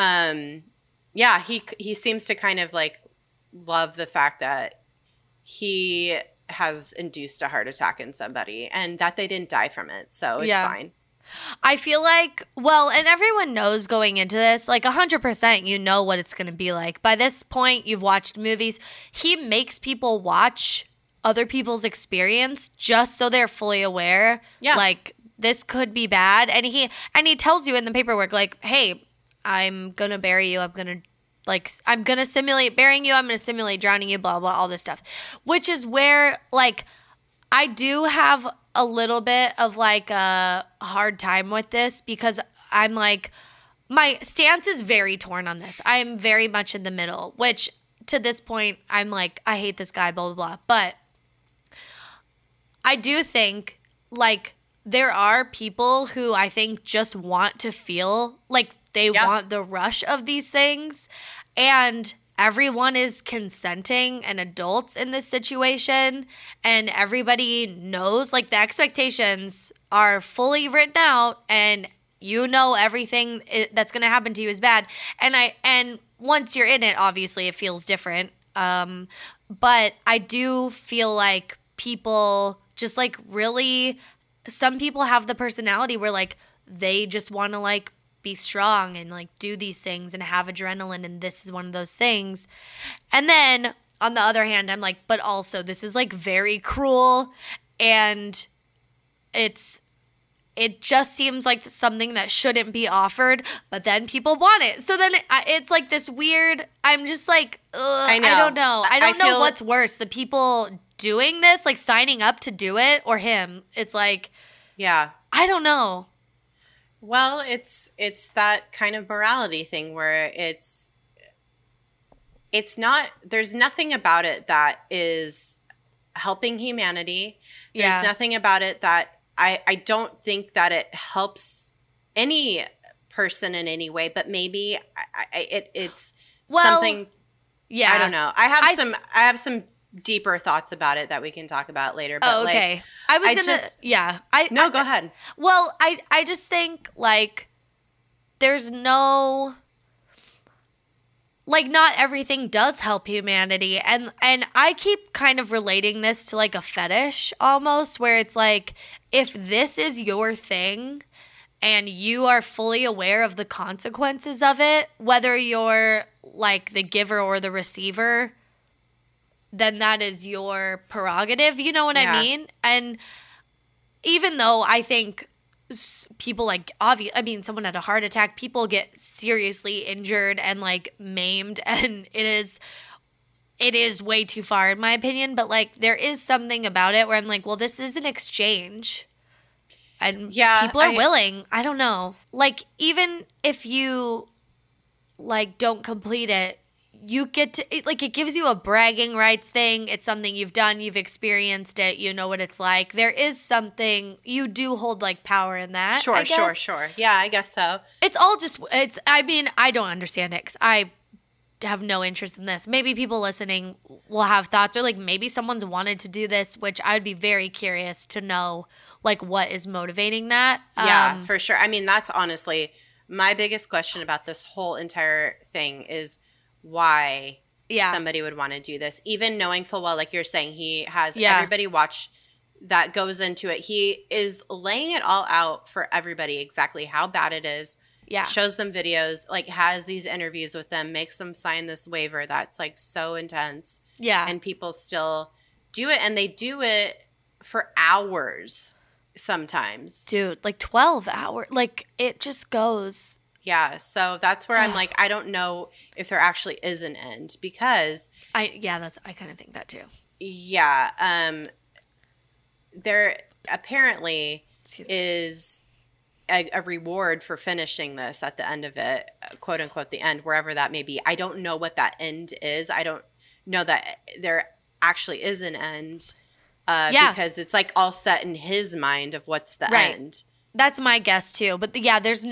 seems to kind of like love the fact that he has induced a heart attack in somebody and that they didn't die from it. So it's fine. I feel like, well, and everyone knows going into this, like 100%, you know what it's going to be like. By this point, you've watched movies. He makes people watch other people's experience just so they're fully aware. Yeah. Like, this could be bad. And he tells you in the paperwork, like, hey, I'm going to bury you. I'm going to simulate burying you. I'm going to simulate drowning you, blah, blah, all this stuff. Which is where, like, I do have a little bit of, like, a hard time with this because I'm, like, my stance is very torn on this. I'm very much in the middle, which to this point, I'm like, I hate this guy, blah, blah, blah. But I do think, like, there are people who I think just want to feel like they want the rush of these things, and everyone is consenting and adults in this situation, and everybody knows, like, the expectations are fully written out, and you know everything that's going to happen to you is bad. And once you're in it, obviously it feels different. But I do feel like people just, like, really, some people have the personality where, like, they just want to, like, be strong and, like, do these things and have adrenaline, and this is one of those things. And then on the other hand, I'm like, but also this is, like, very cruel, and it just seems like something that shouldn't be offered, but then people want it. So then it's like this weird, I'm just like, I don't know. I don't know what's worse, the people doing this, like signing up to do it, or him. It's like, yeah, I don't know. Well, it's that kind of morality thing where it's not, there's nothing about it that is helping humanity. There's nothing about it that I don't think that it helps any person in any way, but maybe it's something. Yeah, I don't know. I have some deeper thoughts about it that we can talk about later. But okay. Go ahead. Well, I just think, like, there's no, like not everything does help humanity. And I keep kind of relating this to like a fetish almost, where it's like, if this is your thing and you are fully aware of the consequences of it, whether you're like the giver or the receiver, then that is your prerogative. You know what I mean? And even though I think people like someone had a heart attack, people get seriously injured and like maimed, and it is way too far in my opinion, but like there is something about it where I'm like, well, this is an exchange and people are willing. I don't know, like even if you like don't complete it, you get to like, it gives you a bragging rights thing. It's something you've done, you've experienced it, you know what it's like. There is something, you do hold like power in that. Sure. Yeah, I guess so. It's all just, I mean, I don't understand it because I have no interest in this. Maybe people listening will have thoughts, or like maybe someone's wanted to do this, which I would be very curious to know like what is motivating that. Yeah, for sure. I mean, that's honestly my biggest question about this whole entire thing is why somebody would want to do this, even knowing full well, like you're saying, he has everybody watch that goes into it. He is laying it all out for everybody, exactly how bad it is. Yeah. Shows them videos, like has these interviews with them, makes them sign this waiver that's like so intense. Yeah. And people still do it, and they do it for hours sometimes. Dude, like 12 hours. Like it just goes. Yeah, so that's where I'm like, I don't know if there actually is an end, because I kind of think that too. Yeah, there apparently is a reward for finishing this at the end of it, quote unquote, the end, wherever that may be. I don't know what that end is. I don't know that there actually is an end, because it's like all set in his mind of what's the end. That's my guess too. But there's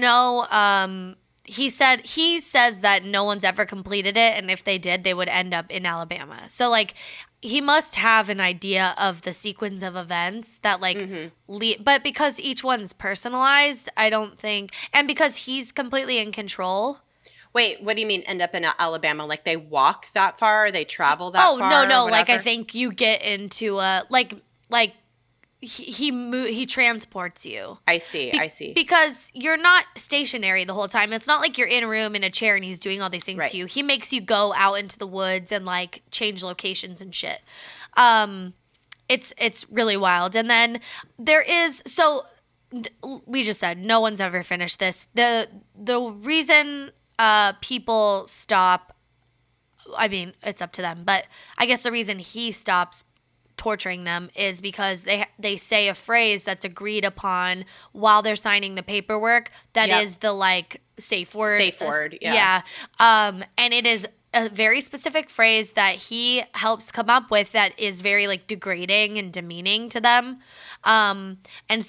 no he says that no one's ever completed it, and if they did, they would end up in Alabama. So like he must have an idea of the sequence of events that like but because each one's personalized, I don't think, and because he's completely in control. Wait, what do you mean end up in Alabama? Like they walk that far, or they travel that far? Oh, no, like I think you get into a like he transports you. I see. Because you're not stationary the whole time. It's not like you're in a room in a chair and he's doing all these things to you. He makes you go out into the woods and like change locations and shit. It's really wild. And then there is, so we just said no one's ever finished this. The reason people stop, I mean, it's up to them, but I guess the reason he stops torturing them is because they say a phrase that's agreed upon while they're signing the paperwork that is the like safe word. Yeah. And it is a very specific phrase that he helps come up with that is very like degrading and demeaning to them. And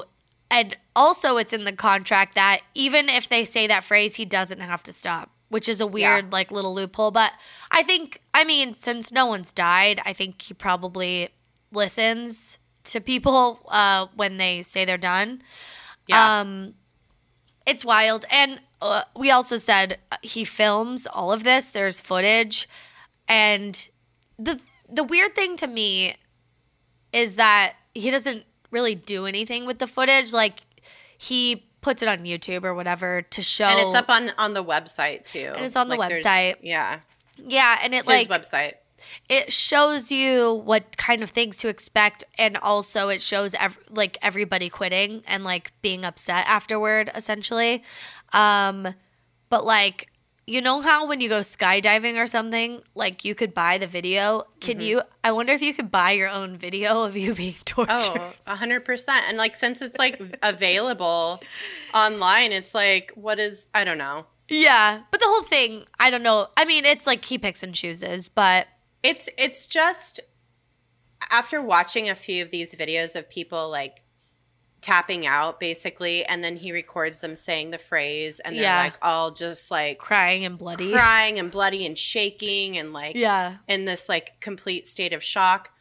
also it's in the contract that even if they say that phrase, he doesn't have to stop, which is a weird like little loophole. But I mean, since no one's died, I think he probably listens to people when they say they're done. Yeah. It's wild. And we also said he films all of this. There's footage. And the weird thing to me is that he doesn't really do anything with the footage. Like he puts it on YouTube or whatever to show. And it's up on the website too. And it's on the website. Yeah. Yeah, and it his website. It shows you what kind of things to expect, and also it shows everybody quitting and like being upset afterward, essentially. But like, you know how when you go skydiving or something, like you could buy the video. Can you? I wonder if you could buy your own video of you being tortured. Oh, 100%. And like since it's like available online, it's like I don't know. Yeah, but the whole thing, I don't know. I mean, it's like he picks and chooses, but it's just after watching a few of these videos of people like tapping out basically, and then he records them saying the phrase, and they're like all just like crying and bloody and shaking and like in this like complete state of shock.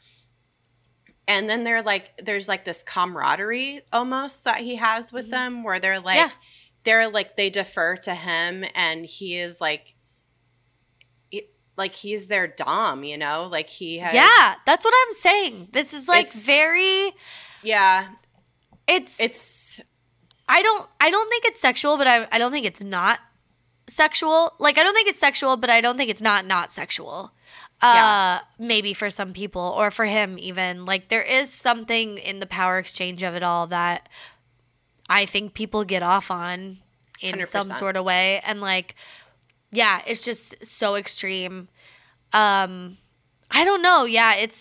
And then there's like this camaraderie almost that he has with them, where they're like they defer to him, and he is like like he's their dom, you know? Like he has. Yeah, that's what I'm saying. This is like very. Yeah. It's. I don't think it's sexual, but I don't think it's not sexual. Like I don't think it's sexual, but I don't think it's not sexual. Maybe for some people or for him even. Like there is something in the power exchange of it all that I think people get off on in 100%. Some sort of way. And like, yeah, it's just so extreme. I don't know. Yeah, it's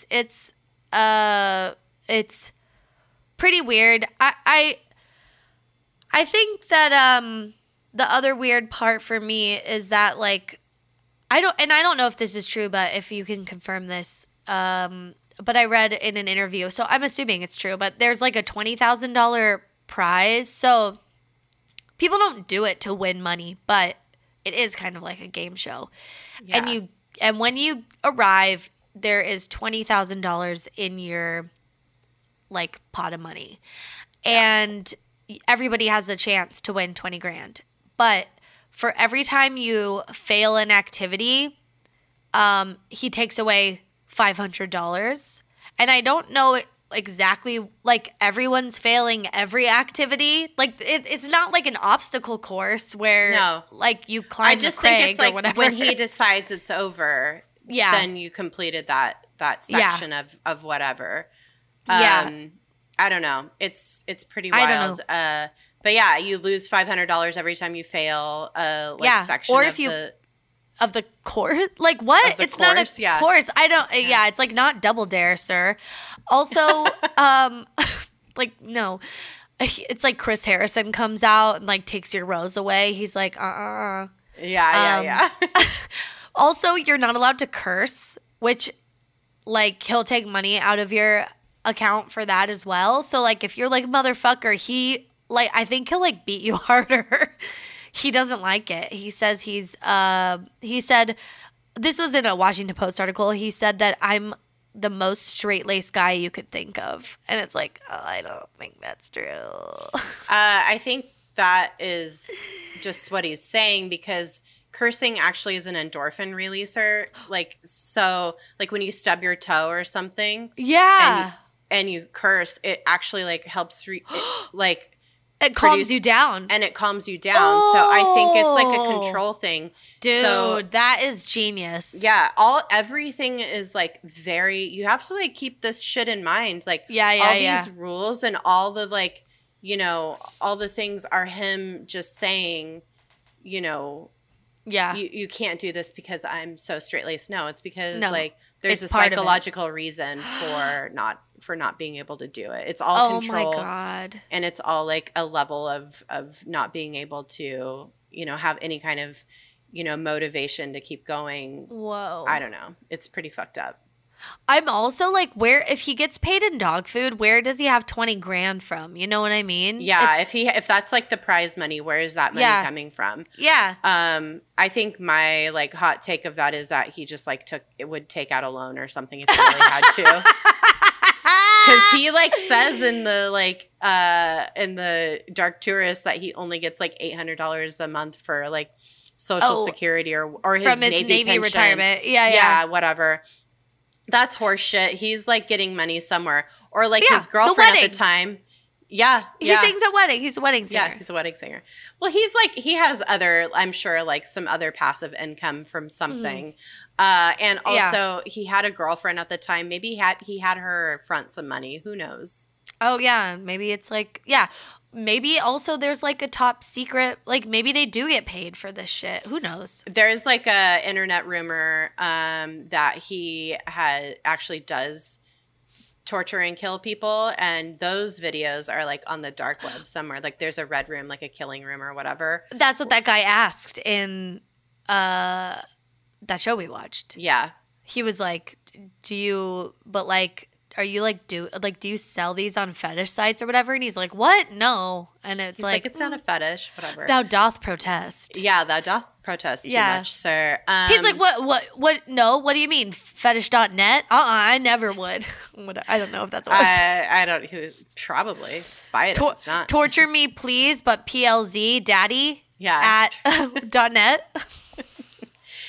pretty weird. I think that the other weird part for me is that like I don't know if this is true, but if you can confirm this, but I read in an interview, so I'm assuming it's true, but there's like a $20,000 prize. So people don't do it to win money, but it is kind of like a game show. Yeah. And when you arrive, there is $20,000 in your like pot of money. Yeah. And everybody has a chance to win 20 grand. But for every time you fail an activity, he takes away $500. And I don't know exactly, like everyone's failing every activity. Like it's not like an obstacle course where like you climb I just the think it's like whatever. When he decides it's over, then you completed that section of whatever. I don't know. It's pretty wild. But yeah, you lose $500 every time you fail section or if of the course. Like what? It's course, not a course. I don't. Yeah, it's like not Double Dare, sir. Also, like no, it's like Chris Harrison comes out and like takes your rose away. He's like, Yeah. Also, you're not allowed to curse, which like he'll take money out of your account for that as well. So like if you're like motherfucker, I think he'll like beat you harder. He doesn't like it. He says he said, this was in a Washington Post article. He said that I'm the most straight-laced guy you could think of. And it's like, I don't think that's true. I think that is just what he's saying because cursing actually is an endorphin releaser. Like, so like when you stub your toe or something. Yeah. And you curse, it actually like helps it calms you down. And it calms you down. Oh. So I think it's like a control thing. Dude, that is genius. Yeah. Everything is like you have to like keep this shit in mind. Like all these rules and all the like, you know, all the things are him just saying, you know, you can't do this because I'm so straight-laced. No, it's because like there's a psychological reason for not being able to do it. It's all control. Oh my God. And it's all like a level of not being able to, you know, have any kind of, you know, motivation to keep going. Whoa. I don't know. It's pretty fucked up. I'm also like, if he gets paid in dog food, where does he have 20 grand from? You know what I mean? Yeah. If that's like the prize money, where is that money coming from? Yeah. I think my like hot take of that is that he just like would take out a loan or something if he really had to. Because he like says in the Dark Tourist that he only gets like $800 a month for like Social Security or his from his Navy pension. Retirement. Yeah, whatever. That's horse shit. He's like getting money somewhere, or like his girlfriend at the time. Yeah, he sings at wedding. He's a wedding singer. Yeah, he's a wedding singer. Well, he's like he has other, I'm sure, like some other passive income from something. And also he had a girlfriend at the time. Maybe he had her front some money. Who knows? Oh yeah, maybe it's like maybe also there's like a top secret. Like maybe they do get paid for this shit. Who knows? There's like a internet rumor that he actually does torture and kill people, and those videos are like on the dark web somewhere. Like there's a red room, like a killing room or whatever. That's what that guy asked in that show we watched. Yeah. He was like, are you like, do you sell these on fetish sites or whatever? And he's like, what? No. And he's like, it's not a fetish, whatever. Thou doth protest. Yeah, thou doth protest too much, sir. He's like, what? No, what do you mean? Fetish.net? I never would. I don't know if that's what I don't, probably. Spy it if it's not. Torture me, please, but PLZ, daddy. Yeah. At .net.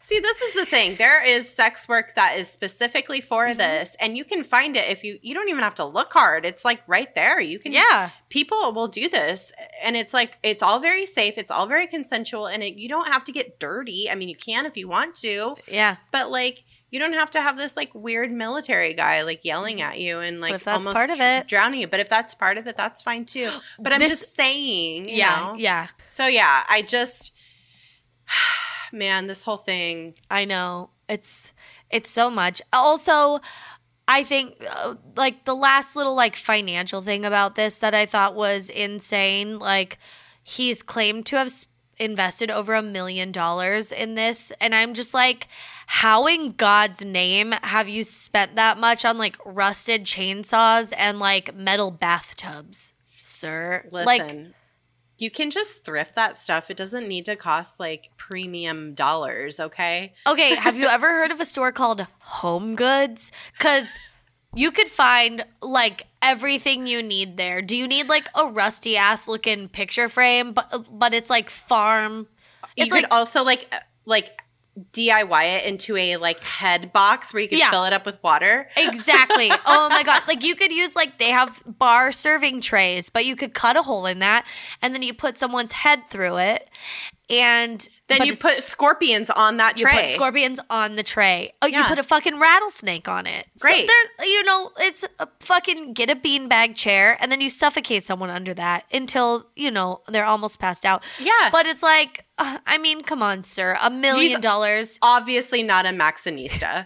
See, this is the thing. There is sex work that is specifically for this, and you can find it if you don't even have to look hard. It's like right there. You can people will do this, and it's like it's all very safe, it's all very consensual, and you don't have to get dirty. I mean, you can if you want to. Yeah. But like you don't have to have this like weird military guy like yelling at you and like if that's almost part of it. Drowning you. But if that's part of it, that's fine too. But I'm just saying, you know? Yeah. So yeah, I just man, this whole thing. I know. It's so much. Also, I think like the last little like financial thing about this that I thought was insane, like he's claimed to have invested over $1 million in this, and I'm just like, how in God's name have you spent that much on like rusted chainsaws and like metal bathtubs, sir? Listen, like, you can just thrift that stuff. It doesn't need to cost like premium dollars, okay? Okay, have you ever heard of a store called Home Goods? Because you could find like everything you need there. Do you need like a rusty ass looking picture frame, but it's like farm? You could also like DIY it into a like head box where you can fill it up with water. Exactly. Oh my God. Like you could use like they have bar serving trays, but you could cut a hole in that and then you put someone's head through it. And then you put scorpions on that tray. You put scorpions on the tray. Oh, you put a fucking rattlesnake on it. Great. So it's a fucking get a beanbag chair and then you suffocate someone under that until, they're almost passed out. Yeah. But it's like, I mean, come on, sir. $1 million. He's obviously not a Maxinista.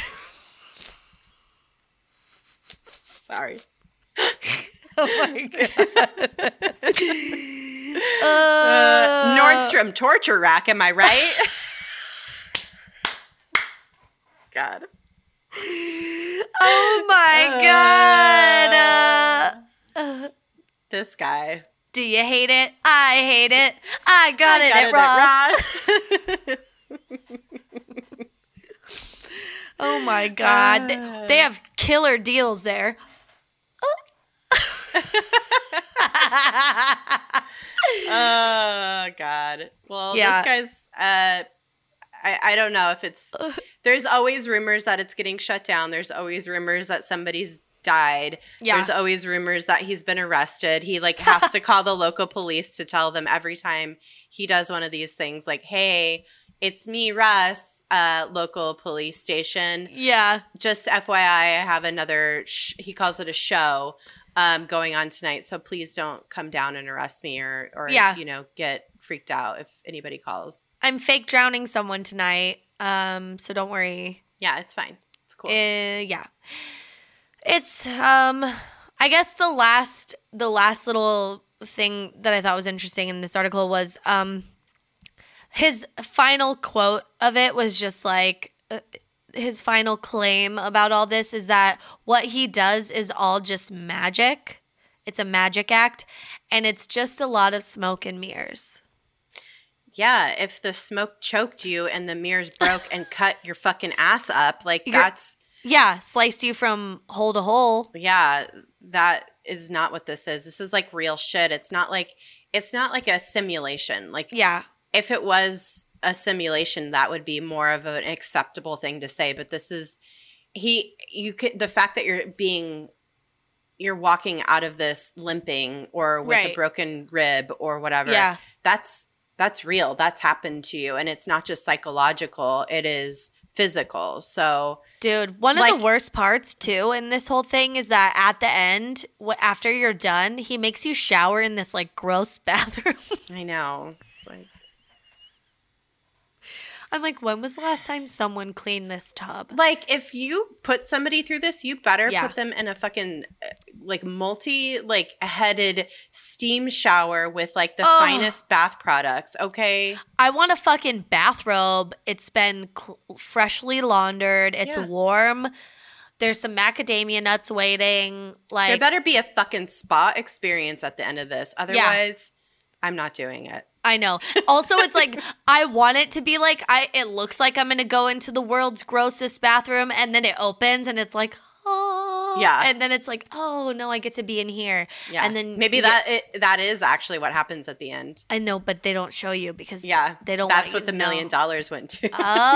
Sorry. Oh my God. Nordstrom torture rack, am I right? God. Oh my God. This guy. Do you hate it? I hate it. I got it at Ross. Oh my God. They have killer deals there. Oh God. Well, this guy's I don't know if it's there's always rumors that it's getting shut down. There's always rumors that somebody's died. Yeah. There's always rumors that he's been arrested. He like has to call the local police to tell them every time he does one of these things like, "Hey, it's me, Russ, local police station." Yeah. Just FYI, I have another he calls it a show going on tonight, so please don't come down and arrest me or get freaked out if anybody calls. I'm fake drowning someone tonight, so don't worry. Yeah, it's fine. It's cool. Yeah. It's I guess the last little thing that I thought was interesting in this article was his final quote of it was just like his final claim about all this is that what he does is all just magic. It's a magic act, and it's just a lot of smoke and mirrors. Yeah, if the smoke choked you and the mirrors broke and cut your fucking ass up, like that's... Yeah, sliced you from hole to hole. Yeah, that is not what this is. This is like real shit. It's not like a simulation. Like, yeah, if it was a simulation, that would be more of an acceptable thing to say. But this is the fact that you're walking out of this limping or with a broken rib or whatever. Yeah, that's real. That's happened to you, and it's not just psychological. It is physical. So, dude, one of the worst parts too in this whole thing is that at the end, after you're done, he makes you shower in this like gross bathroom. I know. It's like, I'm like, when was the last time someone cleaned this tub? Like, if you put somebody through this, you better put them in a fucking like headed steam shower with like the finest bath products. Okay. I want a fucking bathrobe. It's been freshly laundered. It's warm. There's some macadamia nuts waiting. Like, there better be a fucking spa experience at the end of this. Otherwise, I'm not doing it. I know. Also, it's like, I want it to be like, it looks like I'm going to go into the world's grossest bathroom, and then it opens, and it's like, oh. oh. Yeah. And then it's like, oh, no, I get to be in here. Yeah. And then maybe that is actually what happens at the end. I know, but they don't show you because they don't That's want what the $1 million went to. Oh,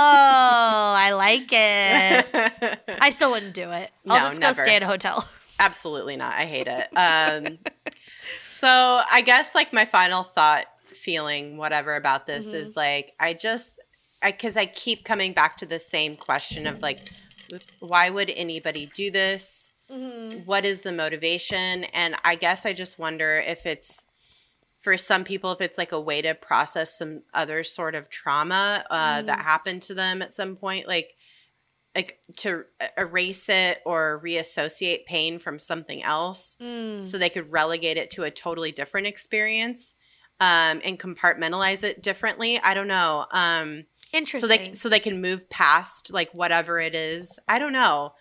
I like it. I still wouldn't do it. I'll just go stay at a hotel. Absolutely not. I hate it. So I guess like my final thought, feeling, whatever about this is like, because I keep coming back to the same question of like, why would anybody do this? What is the motivation? And I guess I just wonder if it's, for some people, if it's like a way to process some other sort of trauma that happened to them at some point, like to erase it or reassociate pain from something else so they could relegate it to a totally different experience and compartmentalize it differently. I don't know. Interesting. So they can move past like whatever it is. I don't know.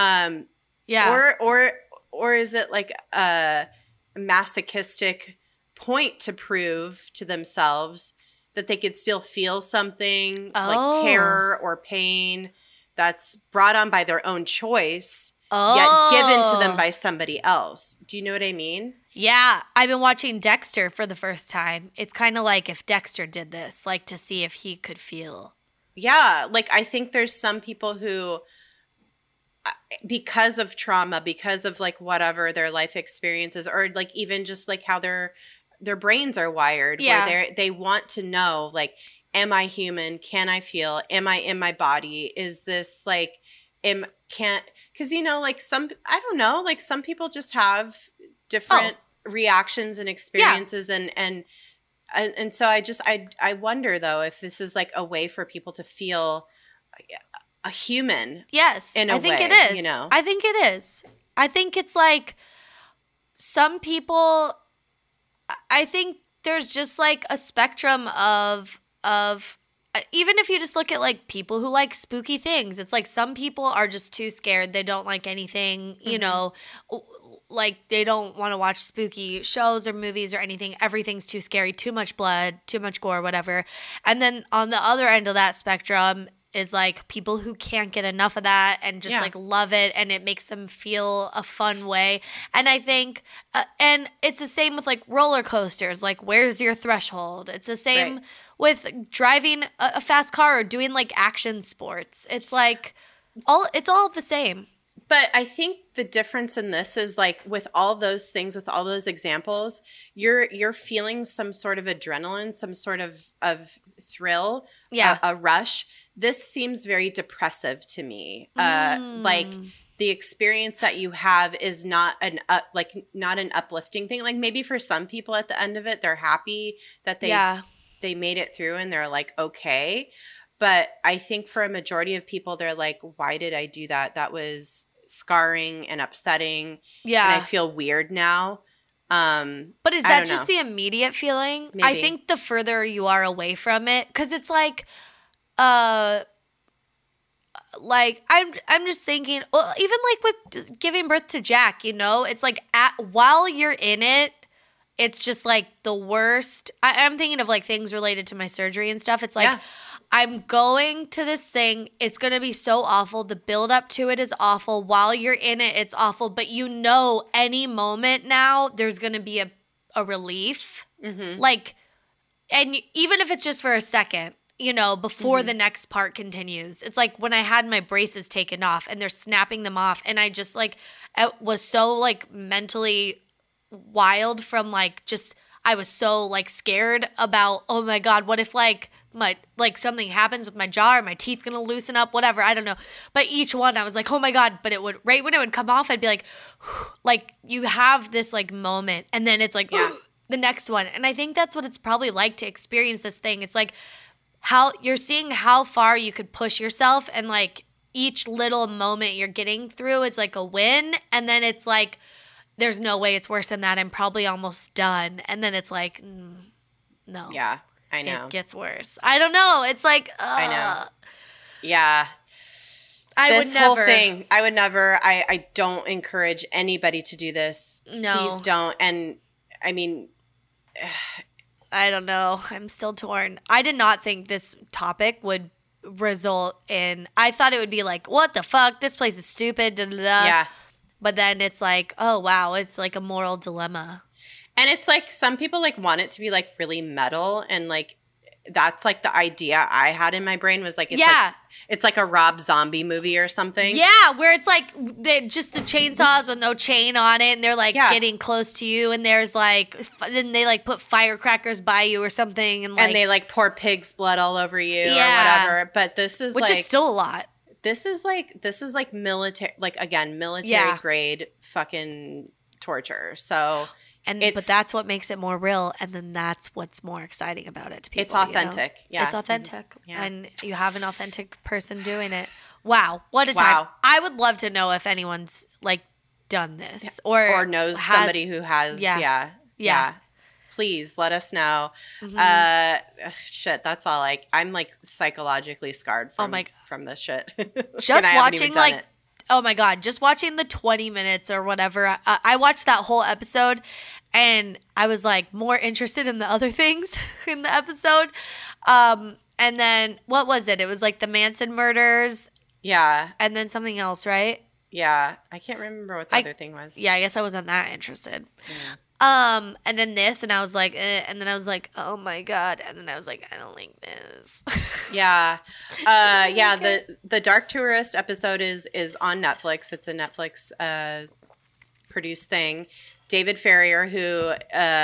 Yeah. Or is it like a masochistic point to prove to themselves that they could still feel something like terror or pain that's brought on by their own choice, yet given to them by somebody else. Do you know what I mean? Yeah. I've been watching Dexter for the first time. It's kind of like if Dexter did this, like to see if he could feel. Yeah. Like I think there's some people who, because of trauma, because of like whatever their life experiences, or like even just like how their brains are wired, where they want to know like, am I human? Can I feel? Am I in my body? Is this like, because you know, like I don't know, like some people just have different reactions and experiences and so I wonder though if this is like a way for people to feel a human. Yes, in a way, I think it is. You know, I think it is. I think it's like some people. I think there's just like a spectrum of even if you just look at like people who like spooky things, it's like some people are just too scared. They don't like anything, you know, like they don't want to watch spooky shows or movies or anything. Everything's too scary, too much blood, too much gore, whatever. And then on the other end of that spectrum is like people who can't get enough of that and just like love it and it makes them feel a fun way. And I think and it's the same with like roller coasters, like where's your threshold? It's the same with driving a fast car or doing like action sports. It's like it's all the same. But I think the difference in this is like with all those things, with all those examples, you're feeling some sort of adrenaline, some sort of thrill, a rush. This seems very depressive to me. Like the experience that you have is not not an uplifting thing. Like maybe for some people at the end of it, they're happy that they made it through and they're like, okay. But I think for a majority of people, they're like, why did I do that? That was scarring and upsetting. Yeah. And I feel weird now. But is that just the immediate feeling? Maybe. I think the further you are away from it, because it's like I'm just thinking, well, even like with giving birth to Jack, you know, it's like while you're in it, it's just like the worst. I'm thinking of like things related to my surgery and stuff. It's like I'm going to this thing. It's going to be so awful. The build up to it is awful. While you're in it, it's awful. But you know any moment now there's going to be a relief. Mm-hmm. Like, and even if it's just for a second, you know, before the next part continues. It's like when I had my braces taken off and they're snapping them off. And I just like was so like mentally wild from like just I was so like scared about, oh my God, what if like something happens with my jaw or my teeth gonna loosen up, whatever, I don't know. But each one I was like, oh my God, but it would, right when it would come off, I'd be like, like you have this like moment and then it's like the next one. And I think that's what it's probably like to experience this thing. It's like how you're seeing how far you could push yourself and like each little moment you're getting through is like a win. And then it's like, there's no way it's worse than that. I'm probably almost done. And then it's like, no. Yeah, I know. It gets worse. I don't know. It's like, I know. Yeah. This whole thing, I would never, I don't encourage anybody to do this. No. Please don't. And I mean, I don't know. I'm still torn. I did not think this topic would result in, I thought it would be like, what the fuck? This place is stupid. Da, da, da. Yeah. but then it's like, oh wow, it's like a moral dilemma. And it's like some people like want it to be like really metal, and like that's like the idea I had in my brain was like it's like a Rob Zombie movie or something. Yeah, where it's like just the chainsaws with no chain on it, and they're like getting close to you, and there's like then they like put firecrackers by you or something, and they like pour pig's blood all over you or whatever. But this is which is still a lot. This is like military, like again military grade fucking torture. So. But that's what makes it more real, and then that's what's more exciting about it to people. It's authentic. Yeah. It's authentic. Yeah. And you have an authentic person doing it. Wow. What a time. I would love to know if anyone's like done this or knows somebody who has. Yeah. Please let us know. Shit, that's all. Like I'm like psychologically scarred from this shit. Just watching like oh my God, just watching the 20 minutes or whatever. I watched that whole episode and I was like more interested in the other things in the episode. And then what was it? It was like the Manson murders. Yeah. And then something else, right? Yeah. I can't remember what the other thing was. Yeah, I guess I wasn't that interested. Yeah. And then this, and I was like, and then I was like, oh my God. And then I was like, I don't like this. Yeah. The Dark Tourist episode is on Netflix. It's a Netflix produced thing. David Farrier, who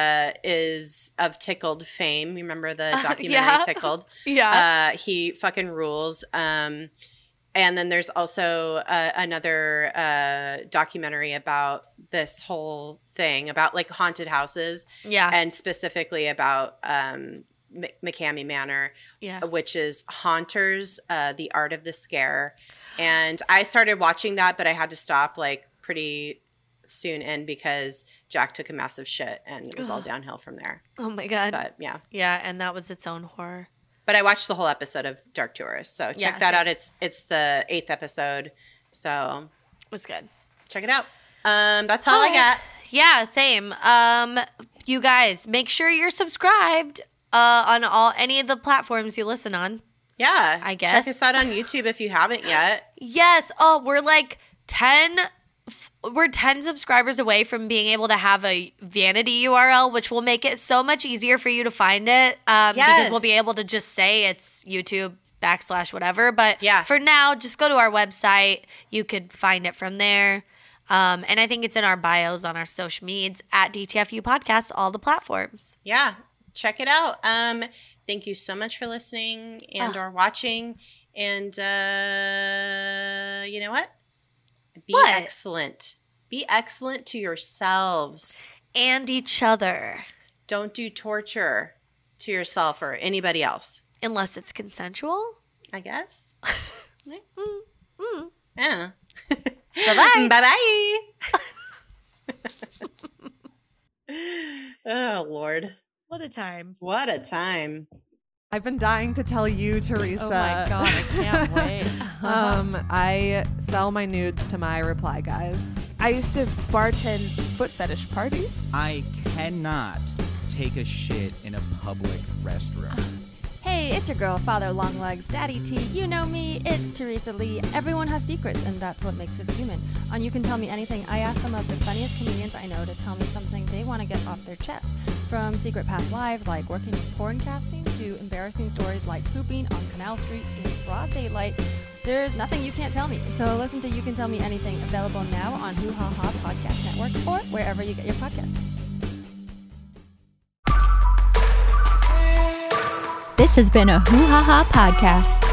is of Tickled fame. You remember the documentary Tickled? Yeah. He fucking rules. And then there's also another documentary about this whole thing about like haunted houses. Yeah. And specifically about McCamey Manor, which is Haunters, The Art of the Scare. And I started watching that, but I had to stop like pretty soon in because Jack took a massive shit and it was all downhill from there. Oh my God. But yeah. Yeah, and that was its own horror. But I watched the whole episode of Dark Tourist, so check that out. It's the 8th episode, so it's good. Check it out. That's all I got. Yeah, same. You guys, make sure you're subscribed on any of the platforms you listen on. Yeah, I guess. Check us out on YouTube if you haven't yet. Yes. Oh, we're like 10 subscribers away from being able to have a vanity URL, which will make it so much easier for you to find it. Because we'll be able to just say it's YouTube / whatever. But for now, just go to our website. You could find it from there. And I think it's in our bios on our social medias at DTFU Podcast, all the platforms. Yeah, check it out. Thank you so much for listening and or watching. And you know what? Be excellent. Be excellent to yourselves. And each other. Don't do torture to yourself or anybody else. Unless it's consensual, I guess. Bye-bye. Yeah. Bye-bye. Oh, Lord. What a time. What a time. I've been dying to tell you, Teresa. Oh my God, I can't wait. I sell my nudes to my reply guys. I used to bartend foot fetish parties. I cannot take a shit in a public restroom. Hey, it's your girl, Father Longlegs, Daddy T. You know me, it's Teresa Lee. Everyone has secrets, and that's what makes us human. On You Can Tell Me Anything, I ask some of the funniest comedians I know to tell me something they want to get off their chest. From secret past lives like working in porn casting to embarrassing stories like pooping on Canal Street in broad daylight, there's nothing you can't tell me. So listen to You Can Tell Me Anything, available now on Hoo Ha Ha Podcast Network or wherever you get your podcasts. This has been a Hoo Ha Ha podcast.